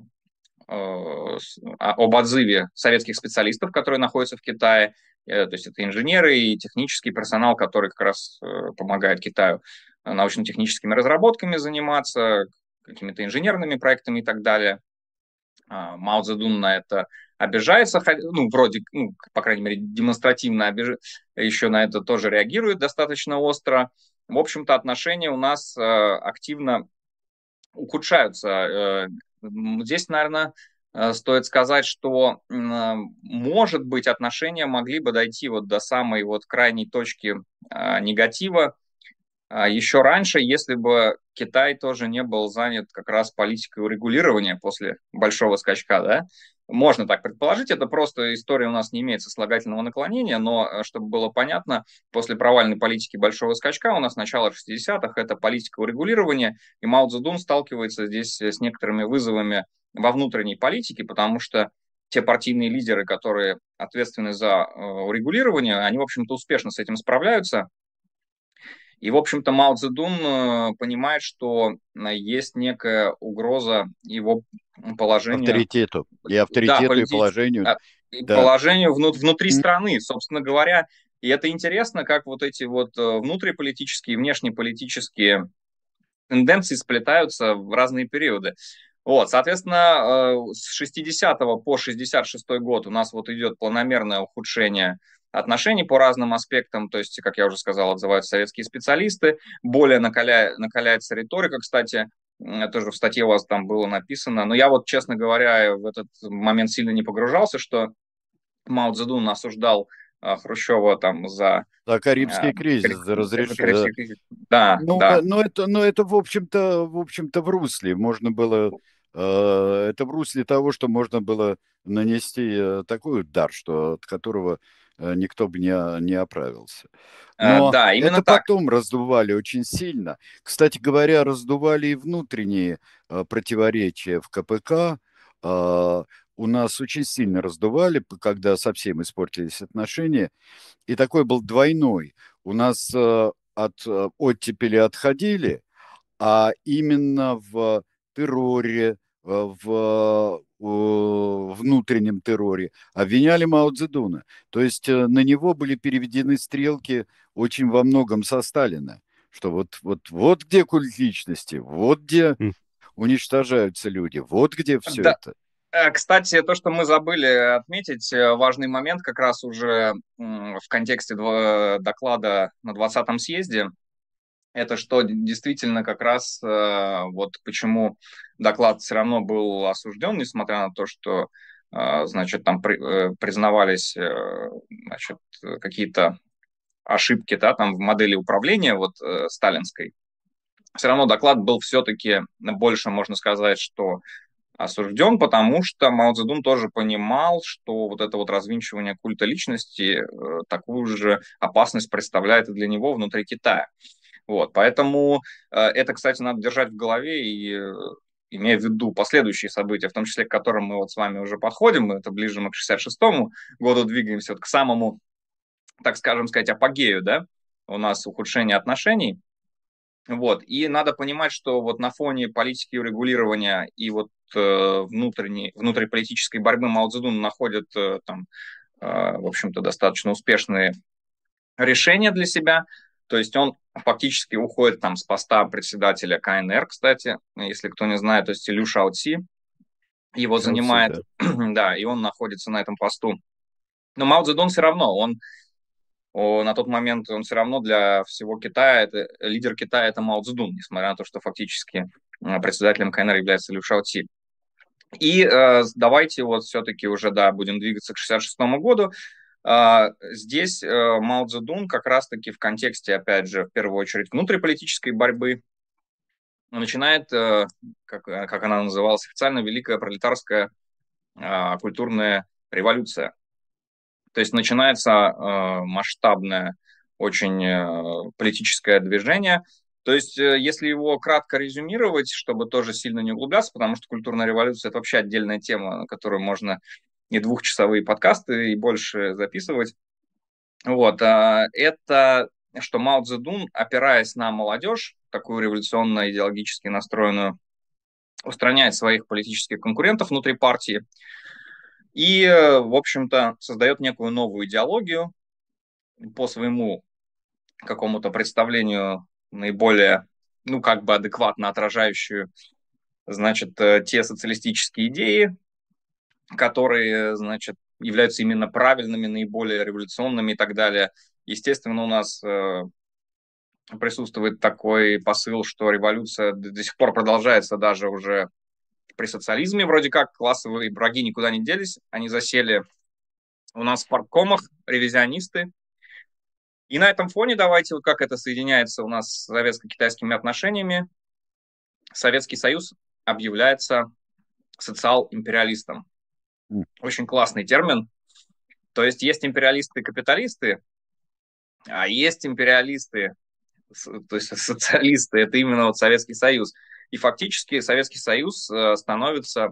об отзыве советских специалистов, которые находятся в Китае. То есть это инженеры и технический персонал, который как раз помогает Китаю научно-техническими разработками заниматься, какими-то инженерными проектами и так далее. Мао Цзэдун на это обижается, ну, вроде, ну, по крайней мере, демонстративно обиж... еще на это тоже реагирует достаточно остро. В общем-то, отношения у нас активно ухудшаются. Здесь, наверное, стоит сказать, что, может быть, отношения могли бы дойти вот до самой вот крайней точки негатива еще раньше, если бы Китай тоже не был занят как раз политикой урегулирования после большого скачка, да. Можно так предположить, это просто история у нас не имеет сослагательного наклонения, но, чтобы было понятно, после провальной политики большого скачка у нас с начала шестидесятых это политика урегулирования, и Мао Цзэдун сталкивается здесь с некоторыми вызовами во внутренней политике, потому что те партийные лидеры, которые ответственны за урегулирование, они, в общем-то, успешно с этим справляются. И, в общем-то, Мао Цзэдун понимает, что есть некая угроза его положению. Авторитету. И авторитету, да, и положению. И да. Положению внутри страны, собственно говоря. И это интересно, как вот эти вот внутриполитические и внешнеполитические тенденции сплетаются в разные периоды. Вот, соответственно, с шестидесятого по шестьдесят шестой год у нас вот идет планомерное ухудшение отношений по разным аспектам, то есть, как я уже сказал, отзываются советские специалисты, более накаля... накаляется риторика, кстати, тоже в статье у вас там было написано, но я вот, честно говоря, в этот момент сильно не погружался, что Мао Цзэдун осуждал а, Хрущева там за... За Карибский а, кризис, за разрешение. Да, ну, да. Но это, но это в общем-то, в общем-то, в русле, можно было... Э, это в русле того, что можно было нанести такой удар, что, от которого никто бы не, не оправился. Но да, именно это так. Потом раздували очень сильно. Кстати говоря, раздували и внутренние э, противоречия в ка пэ ка. Э, у нас очень сильно раздували, когда совсем испортились отношения. И такой был двойной. У нас э, от э, оттепели отходили, а именно в терроре, в внутреннем терроре обвиняли Мао Цзэдуна. То есть на него были переведены стрелки очень во многом со Сталина. Что вот, вот, вот где культ личности, вот где уничтожаются люди, вот где все да. это. Кстати, то, что мы забыли отметить, важный момент как раз уже в контексте доклада на двадцатом съезде, это что действительно как раз вот почему доклад все равно был осужден, несмотря на то, что, значит, там признавались, значит, какие-то ошибки, да, там в модели управления вот сталинской. Все равно доклад был все-таки больше, можно сказать, что осужден, потому что Мао Цзэдун тоже понимал, что вот это вот развинчивание культа личности такую же опасность представляет и для него внутри Китая. Вот, поэтому э, это, кстати, надо держать в голове и э, имея в виду последующие события, в том числе к которым мы вот с вами уже подходим, это ближе мы к шестьдесят шестому году двигаемся, вот к самому, так скажем сказать, апогею, да, у нас ухудшение отношений. Вот, и надо понимать, что вот на фоне политики урегулирования и вот э, внутренней, внутриполитической борьбы Мао Цзэдун находит э, там, э, в общем-то, достаточно успешные решения для себя. То есть он фактически уходит там с поста председателя ка эн эр, кстати, если кто не знает, то есть Лю Шаоци его Шаоци, занимает, да. да, и он находится на этом посту. Но Мао Цзэдун все равно, он о, на тот момент он все равно для всего Китая, это, лидер Китая это Мао Цзэдун, несмотря на то, что фактически председателем ка эн эр является Лю Шаоци. И э, давайте вот все-таки уже, да, будем двигаться к шестьдесят шестому году. Здесь Мао Цзэдун как раз-таки в контексте, опять же, в первую очередь внутриполитической борьбы начинает, как, как она называлась официально, Великая пролетарская культурная революция. То есть начинается масштабное очень политическое движение. То есть если его кратко резюмировать, чтобы тоже сильно не углубляться, потому что культурная революция – это вообще отдельная тема, на которую можно и двухчасовые подкасты, и больше записывать. Вот. Это, что Мао Цзэдун, опираясь на молодежь, такую революционно-идеологически настроенную, устраняет своих политических конкурентов внутри партии и, в общем-то, создает некую новую идеологию по своему какому-то представлению наиболее, ну, как бы адекватно отражающую, значит, те социалистические идеи, которые, значит, являются именно правильными, наиболее революционными и так далее. Естественно, у нас э, присутствует такой посыл, что революция до, до сих пор продолжается даже уже при социализме. Вроде как классовые враги никуда не делись, они засели у нас в парткомах, ревизионисты. И на этом фоне давайте, вот как это соединяется у нас с советско-китайскими отношениями, Советский Союз объявляется социал-империалистом. Очень классный термин. То есть есть империалисты-капиталисты, а есть империалисты, то есть социалисты, это именно вот Советский Союз. И фактически Советский Союз становится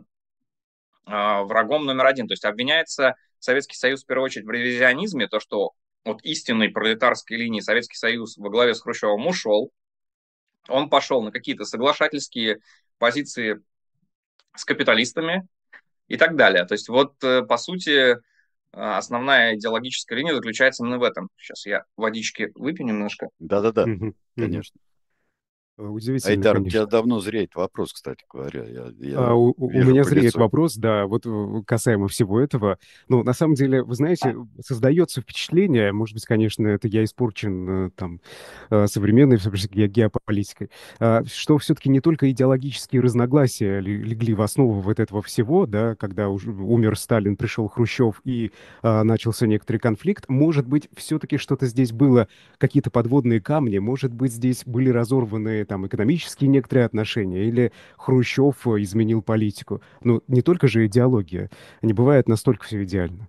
врагом номер один. То есть обвиняется Советский Союз в первую очередь в ревизионизме, то, что от истинной пролетарской линии Советский Союз во главе с Хрущевым ушел. Он пошел на какие-то соглашательские позиции с капиталистами и так далее. То есть вот, по сути, основная идеологическая линия заключается именно в этом. Сейчас я водички выпью немножко. Да-да-да, Мгм, мгм. конечно. Удивительно, Айдар, у тебя конечно. давно зреет вопрос, кстати говоря. Я, я А, У, у вижу меня по зреет лицу. вопрос, да, вот э, касаемо всего этого. Ну, на самом деле, вы знаете, создается впечатление, может быть, конечно, это я испорчен э, там э, современной все-таки ге- геополитикой, а, что все-таки не только идеологические разногласия ли- легли в основу вот этого всего, да, когда уже умер Сталин, пришел Хрущев и а, начался некоторый конфликт. Может быть, все-таки что-то здесь было, какие-то подводные камни, может быть, здесь были разорваны там экономические некоторые отношения, или Хрущев э, изменил политику. Ну, не только же идеология. Не бывает настолько все идеально.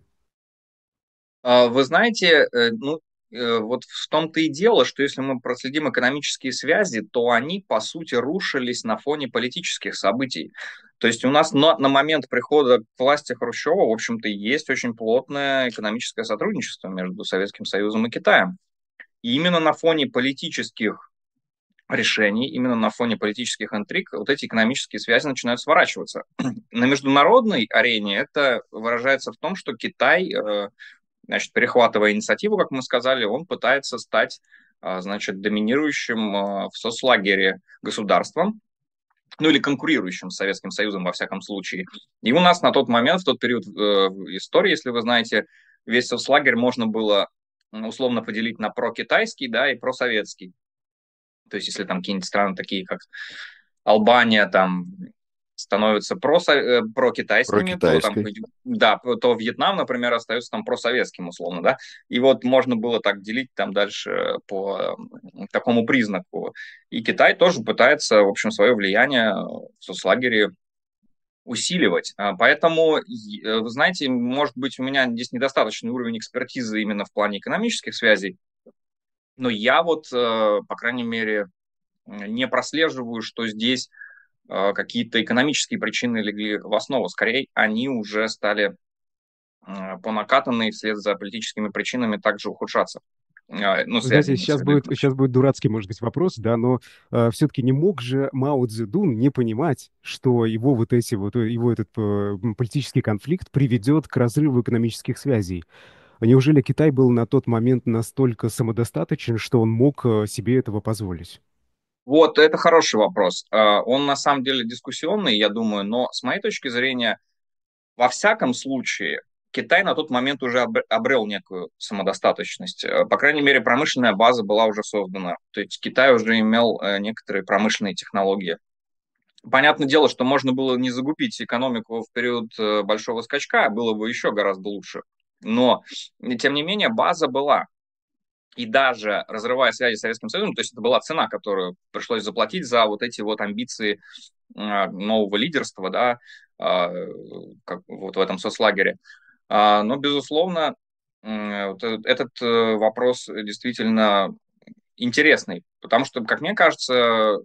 Вы знаете, э, ну, э, вот в том-то и дело, что если мы проследим экономические связи, то они, по сути, рушились на фоне политических событий. То есть у нас на, на момент прихода к власти Хрущева, в общем-то, есть очень плотное экономическое сотрудничество между Советским Союзом и Китаем. И именно на фоне политических решений, именно на фоне политических интриг вот эти экономические связи начинают сворачиваться. На международной арене это выражается в том, что Китай, э, значит, перехватывая инициативу, как мы сказали, он пытается стать, э, значит, доминирующим э, в соцлагере государством, ну или конкурирующим с Советским Союзом во всяком случае. И у нас на тот момент, в тот период э, истории, если вы знаете, весь соцлагерь можно было условно поделить на прокитайский, да, и просоветский. То есть, если там какие-нибудь страны такие, как Албания, там становятся про, прокитайскими, то там, Про-китайской. да, то Вьетнам, например, остается там просоветским, условно, да. И вот можно было так делить там дальше по такому признаку. И Китай тоже пытается, в общем, свое влияние в соцлагере усиливать. Поэтому, вы знаете, может быть, у меня здесь недостаточный уровень экспертизы именно в плане экономических связей, но я вот, по крайней мере, не прослеживаю, что здесь э, какие-то экономические причины легли в основу. Скорее, они уже стали э, по накатанной вслед за политическими причинами также ухудшаться. Э, ну, Вы знаете, связи имеется сейчас в виду будет, экономические. сейчас будет дурацкий, может быть, вопрос, да, но все-таки не мог же Мао Цзэдун не понимать, что его вот эти вот, э, его этот э, м, политический конфликт приведет к разрыву экономических связей. Неужели Китай был на тот момент настолько самодостаточен, что он мог э, себе этого позволить? Вот, это хороший вопрос. Э, он на самом деле дискуссионный, я думаю, но с моей точки зрения, во всяком случае, Китай на тот момент уже обрел некую самодостаточность. Э, По крайней мере, промышленная база была уже создана. То есть Китай уже имел э, некоторые промышленные технологии. Понятное дело, что можно было не загубить экономику в период э, большого скачка, было бы еще гораздо лучше. Но, тем не менее, база была. И даже разрывая связи с Советским Союзом, то есть это была цена, которую пришлось заплатить за вот эти вот амбиции э, нового лидерства, да, э, как вот в этом соцлагере. А, но, безусловно, э, вот этот э, вопрос действительно интересный, потому что, как мне кажется,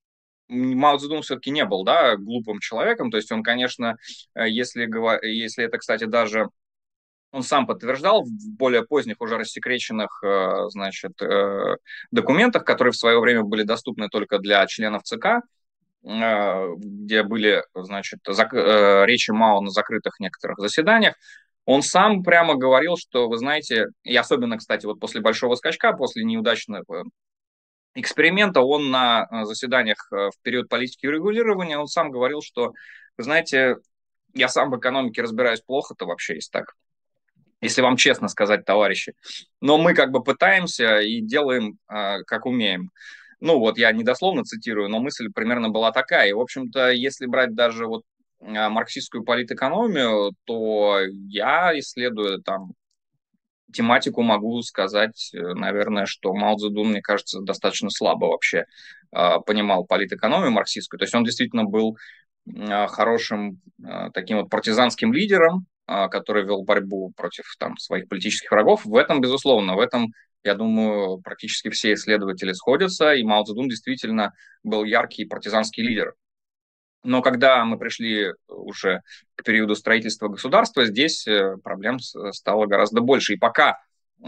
Мао Цзэдун все-таки не был, да, глупым человеком, то есть он, конечно, э, если, говор- если это, кстати, даже он сам подтверждал в более поздних, уже рассекреченных, э, значит, э, документах, которые в свое время были доступны только для членов ЦК, где были, значит, зак- речи Мао на закрытых некоторых заседаниях, он сам прямо говорил, что, вы знаете, и особенно, кстати, вот после большого скачка, после неудачного эксперимента, он на заседаниях в период политики урегулирования, он сам говорил, что, вы знаете, я сам в экономике разбираюсь плохо-то вообще, если так, если вам честно сказать, товарищи. Но мы как бы пытаемся и делаем, как умеем. Ну вот я недословно цитирую, но мысль примерно была такая. И, в общем-то, если брать даже вот марксистскую политэкономию, то я, исследуя там тематику, могу сказать, наверное, что Мао Цзэдун, мне кажется, достаточно слабо вообще э, понимал политэкономию марксистскую. То есть он действительно был э, хорошим э, таким вот партизанским лидером, э, который вел борьбу против там, своих политических врагов. В этом, безусловно, в этом, я думаю, практически все исследователи сходятся, и Мао Цзэдун действительно был яркий партизанский лидер. Но когда мы пришли уже к периоду строительства государства, здесь проблем стало гораздо больше. И пока,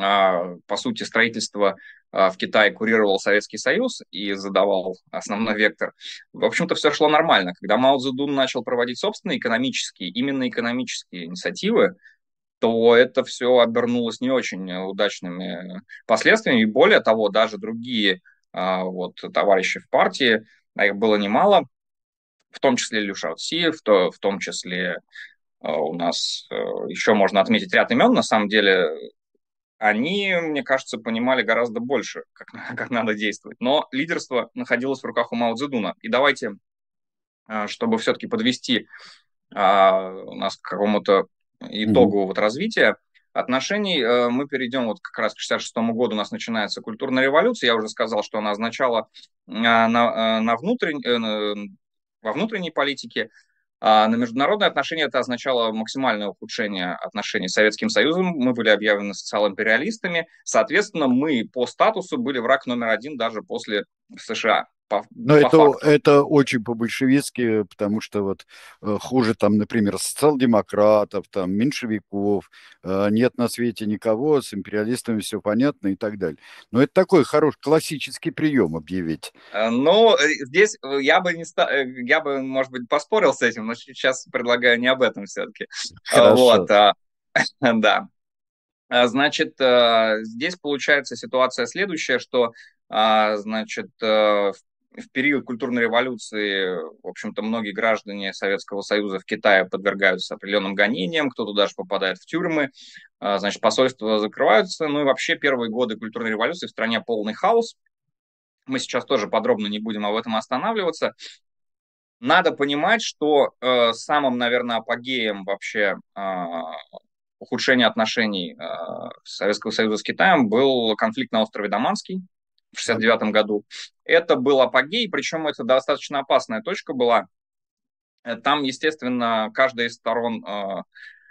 по сути, строительство в Китае курировал Советский Союз и задавал основной вектор, в общем-то, все шло нормально. Когда Мао Цзэдун начал проводить собственные экономические, именно экономические инициативы, то это все обернулось не очень удачными последствиями. И более того, даже другие вот, товарищи в партии, а их было немало, в том числе Лю Шаоци, в, то, в том числе э, у нас э, еще можно отметить ряд имен, на самом деле, они, мне кажется, понимали гораздо больше, как, как надо действовать. Но лидерство находилось в руках у Мао Цзэдуна. И давайте, э, чтобы все-таки подвести э, у нас к какому-то итогу вот развития отношений, э, мы перейдем вот как раз к шестьдесят шестому году, у нас начинается культурная революция. Я уже сказал, что она означала э, на, на внутренней... Э, во внутренней политике, а на международные отношения это означало максимальное ухудшение отношений с Советским Союзом. Мы были объявлены социал-империалистами. Соответственно, мы по статусу были враг номер один даже после США. По, Но по это, факту. это очень по-большевистски, потому что вот э, хуже там, например, социал-демократов, там, меньшевиков, э, нет на свете никого, с империалистами все понятно и так далее. Но это такой хороший классический прием объявить. Ну, здесь я бы не ста... я бы, может быть, поспорил с этим, но сейчас предлагаю не об этом все-таки. Хорошо. Вот, да. Значит, здесь получается ситуация следующая, что, значит, в период культурной революции, в общем-то, многие граждане Советского Союза в Китае подвергаются определенным гонениям, кто-то даже попадает в тюрьмы, значит, посольства закрываются, ну и вообще первые годы культурной революции в стране полный хаос. Мы сейчас тоже подробно не будем об этом останавливаться. Надо понимать, что э, самым, наверное, апогеем вообще э, ухудшения отношений э, Советского Союза с Китаем был конфликт на острове Даманский в шестьдесят девятом году. Это был апогей, причем это достаточно опасная точка была. Там, естественно, каждая из сторон, э,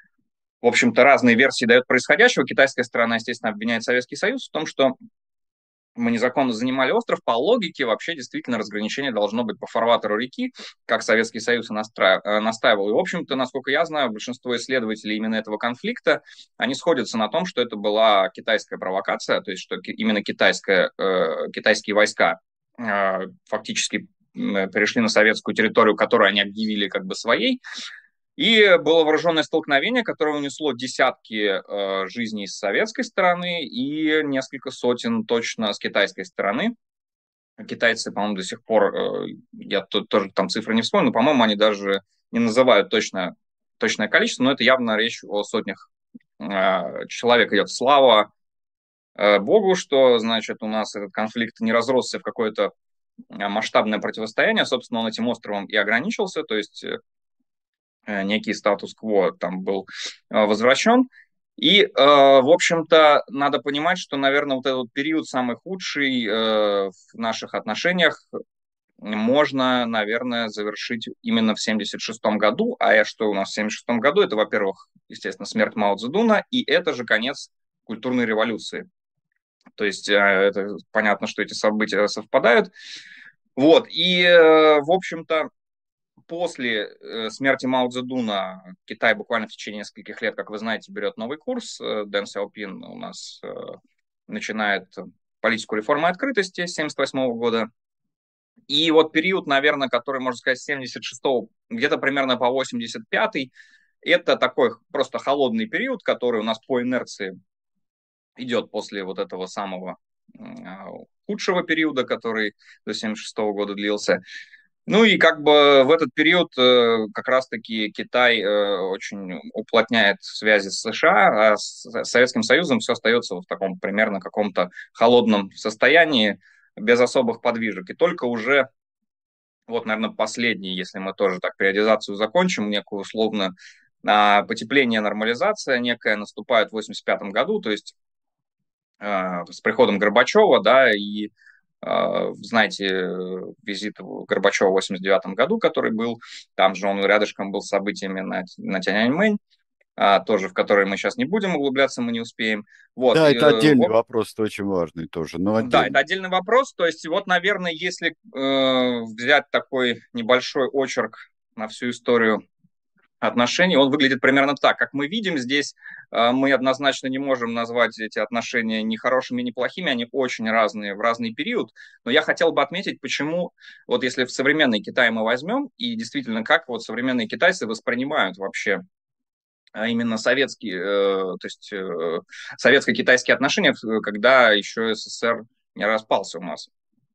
в общем-то, разные версии дает происходящего. Китайская сторона, естественно, обвиняет Советский Союз в том, что мы незаконно занимали остров. По логике, вообще, действительно, разграничение должно быть по фарватеру реки, как Советский Союз и настаивал. И, в общем-то, насколько я знаю, большинство исследователей именно этого конфликта, они сходятся на том, что это была китайская провокация, то есть, что именно китайская, э, китайские войска э, фактически перешли на советскую территорию, которую они объявили как бы своей. И было вооруженное столкновение, которое унесло десятки э, жизней с советской стороны и несколько сотен точно с китайской стороны. Китайцы, по-моему, до сих пор, э, я тут тоже там цифры не вспомню, но, по-моему, они даже не называют точно, точное количество, но это явно речь о сотнях э, человек идет. Слава э, Богу, что, значит, у нас этот конфликт не разросся в какое-то масштабное противостояние, собственно, он этим островом и ограничился, то есть некий статус-кво там был возвращен. И, э, в общем-то, надо понимать, что, наверное, вот этот период самый худший э, в наших отношениях можно, наверное, завершить именно в семьдесят шестом году. А что у нас в семьдесят шестом году? Это, во-первых, естественно, смерть Мао Цзэдуна, и это же конец культурной революции. То есть э, это понятно, что эти события совпадают. Вот, и, э, в общем-то, после э, смерти Мао Цзэдуна Китай буквально в течение нескольких лет, как вы знаете, берет новый курс. Дэн Сяопин у нас э, начинает политику реформы открытости с семьдесят восьмого года. И вот период, наверное, который, можно сказать, с семьдесят шестого где-то примерно по восемьдесят пятый, это такой просто холодный период, который у нас по инерции идет после вот этого самого худшего периода, который до семьдесят шестого года длился. Ну и как бы в этот период э, как раз-таки Китай э, очень уплотняет связи с США, а с Советским Союзом все остается в таком примерно каком-то холодном состоянии, без особых подвижек. И только уже, вот, наверное, последний, если мы тоже так периодизацию закончим, некую условно э, потепление, нормализация некая наступает в восемьдесят пятом году, то есть э, с приходом Горбачева, да, и знаете, визит Горбачева в восемьдесят девятом году, который был, там же он рядышком был с событиями на, на Тяньаньмэнь, а, тоже в которые мы сейчас не будем углубляться, мы не успеем. Вот. Да, И, это отдельный вот, вопрос, это очень важный тоже, но отдельный. Да, это отдельный вопрос. То есть вот, наверное, если э, взять такой небольшой очерк на всю историю отношений, он выглядит примерно так. Как мы видим, здесь э, мы однозначно не можем назвать эти отношения ни хорошими, ни плохими, они очень разные в разный период. Но я хотел бы отметить, почему, вот если в современный Китай мы возьмем, и действительно, как вот современные китайцы воспринимают вообще а именно советские, э, то есть э, советско-китайские отношения, когда еще СССР не распался у нас.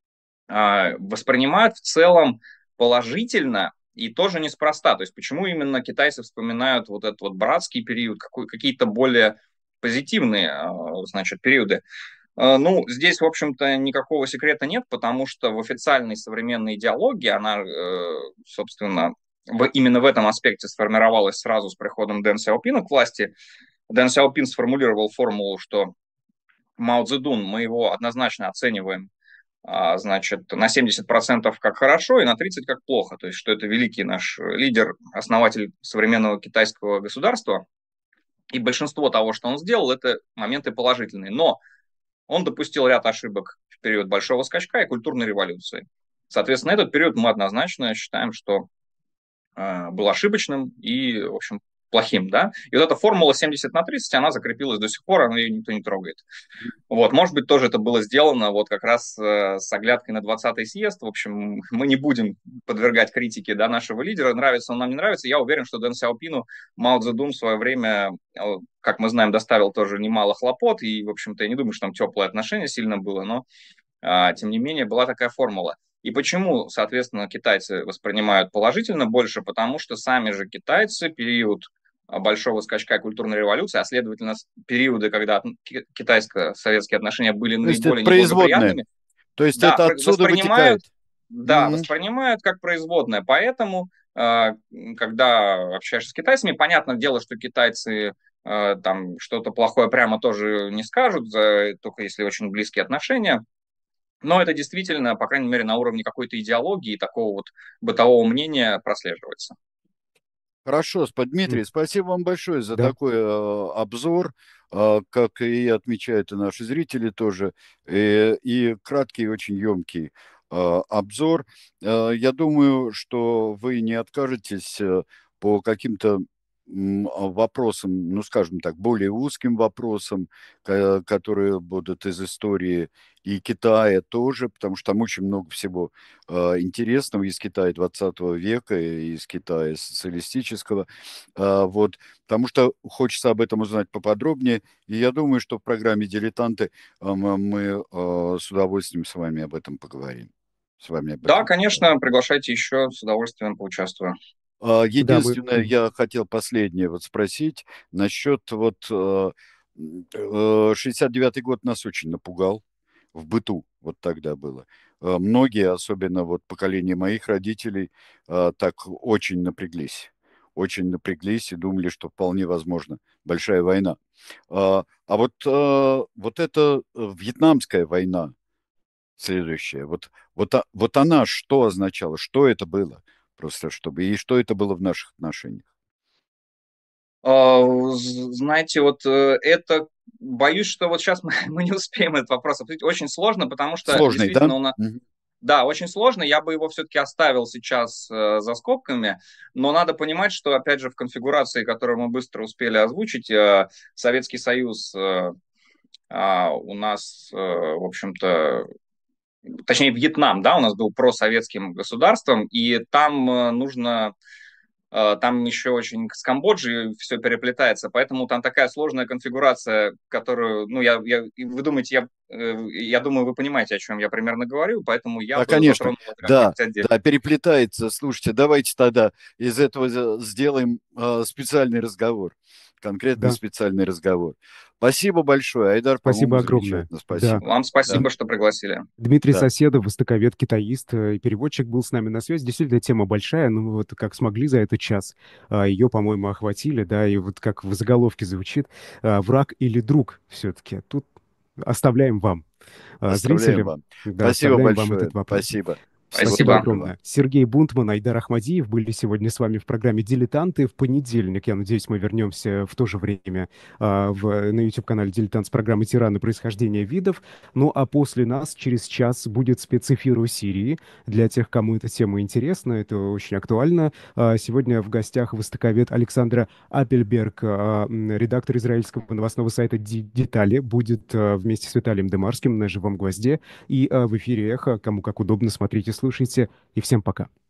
Э, воспринимают в целом положительно, и тоже неспроста. То есть почему именно китайцы вспоминают вот этот вот братский период, какой, какие-то более позитивные, значит, периоды. Ну, здесь, в общем-то, никакого секрета нет, потому что в официальной современной идеологии она, собственно, в, именно в этом аспекте сформировалась сразу с приходом Дэн Сяопина к власти. Дэн Сяопин сформулировал формулу, что Мао Цзэдун, мы его однозначно оцениваем, значит, на семьдесят процентов как хорошо и на тридцать процентов как плохо. То есть, что это великий наш лидер, основатель современного китайского государства. И большинство того, что он сделал, это моменты положительные. Но он допустил ряд ошибок в период Большого скачка и культурной революции. Соответственно, этот период мы однозначно считаем, что э, был ошибочным и, в общем, плохим, да. И вот эта формула семьдесят на тридцать, она закрепилась до сих пор, она ее никто не трогает. Вот, может быть, тоже это было сделано вот как раз э, с оглядкой на двадцатый съезд. В общем, мы не будем подвергать критике, да, нашего лидера. Нравится он нам, не нравится. Я уверен, что Дэн Сяопину Мао Цзэдун в свое время, как мы знаем, доставил тоже немало хлопот. И, в общем-то, я не думаю, что там теплое отношение сильно было, но, э, тем не менее, была такая формула. И почему, соответственно, китайцы воспринимают положительно больше? Потому что сами же китайцы период Большого скачка культурной революции, а следовательно периоды, когда китайско-советские отношения были наиболее неблагоприятными. То есть да, это отсюда вытекает? Да, mm-hmm. воспринимают как производное. Поэтому, когда общаешься с китайцами, понятное дело, что китайцы там что-то плохое прямо тоже не скажут, только если очень близкие отношения. Но это действительно, по крайней мере, на уровне какой-то идеологии и такого вот бытового мнения прослеживается. Хорошо, Дмитрий, спасибо вам большое за да. такой э, обзор, э, как и отмечают и наши зрители тоже, э, и краткий, очень емкий э, обзор. Э, я думаю, что вы не откажетесь э, по каким-то вопросам, ну, скажем так, более узким вопросам, которые будут из истории и Китая тоже, потому что там очень много всего э, интересного из Китая двадцатого века, и из Китая социалистического. Э, вот, потому что хочется об этом узнать поподробнее. И я думаю, что в программе «Дилетанты» э, мы э, с удовольствием с вами об этом поговорим. С вами об этом да, конечно, поговорим. Приглашайте еще, с удовольствием поучаствую. Единственное, да, мы... я хотел последнее вот спросить насчет вот шестьдесят девятый год нас очень напугал в быту, вот тогда было. Многие, особенно вот поколение моих родителей, так очень напряглись, очень напряглись и думали, что вполне возможно большая война. А вот, вот эта Вьетнамская война следующая, вот, вот, вот она что означала, что это было? Просто чтобы... И что это было в наших отношениях? Знаете, вот это... Боюсь, что вот сейчас мы, мы не успеем этот вопрос обсудить. Очень сложно, потому что... Сложный, действительно да? У нас... mm-hmm. Да, очень сложно. Я бы его все-таки оставил сейчас э, за скобками. Но надо понимать, что, опять же, в конфигурации, которую мы быстро успели озвучить, э, Советский Союз э, э, у нас, э, в общем-то... точнее, Вьетнам, да, у нас был просоветским государством, и там э, нужно, э, там еще очень с Камбоджей все переплетается, поэтому там такая сложная конфигурация, которую, ну, я, я, и вы думаете, я, э, я думаю, вы понимаете, о чем я примерно говорю, поэтому я Да, бы конечно, затронул это да, как-нибудь отдельно. да, переплетается. Слушайте, давайте тогда из этого за- сделаем э, специальный разговор, конкретный Да, специальный разговор. Спасибо большое, Айдар, спасибо по-моему, огромное. замечательно, Да. спасибо. Вам Да, спасибо, что пригласили. Дмитрий да. Соседов, востоковед, китаист э, и переводчик, был с нами на связи. Действительно, тема большая, но мы вот как смогли за этот час а, ее, по-моему, охватили, да, и вот как в заголовке звучит, а, враг или друг все-таки. Тут оставляем вам, а, Оставляем зрителям, вам. да, Спасибо оставляем вам большое, этот вопрос. спасибо. Всего Спасибо Спасибо. доброго. огромное. Сергей Бунтман, Айдар Ахмадиев были сегодня с вами в программе «Дилетанты». В понедельник, я надеюсь, мы вернемся в то же время а, в, на YouTube-канале «Дилетант» с программой «Тираны. Происхождение видов». Ну а после нас через час будет спецэфир о Сирии. Для тех, кому эта тема интересна, это очень актуально. А, сегодня в гостях востоковед Александра Аппельберг, а, м, редактор израильского новостного сайта «Ди- «Детали», будет а, вместе с Виталием Демарским на «Живом гвозде». И а, в эфире «Эхо». Кому как удобно, смотрите, слушайте. И всем пока.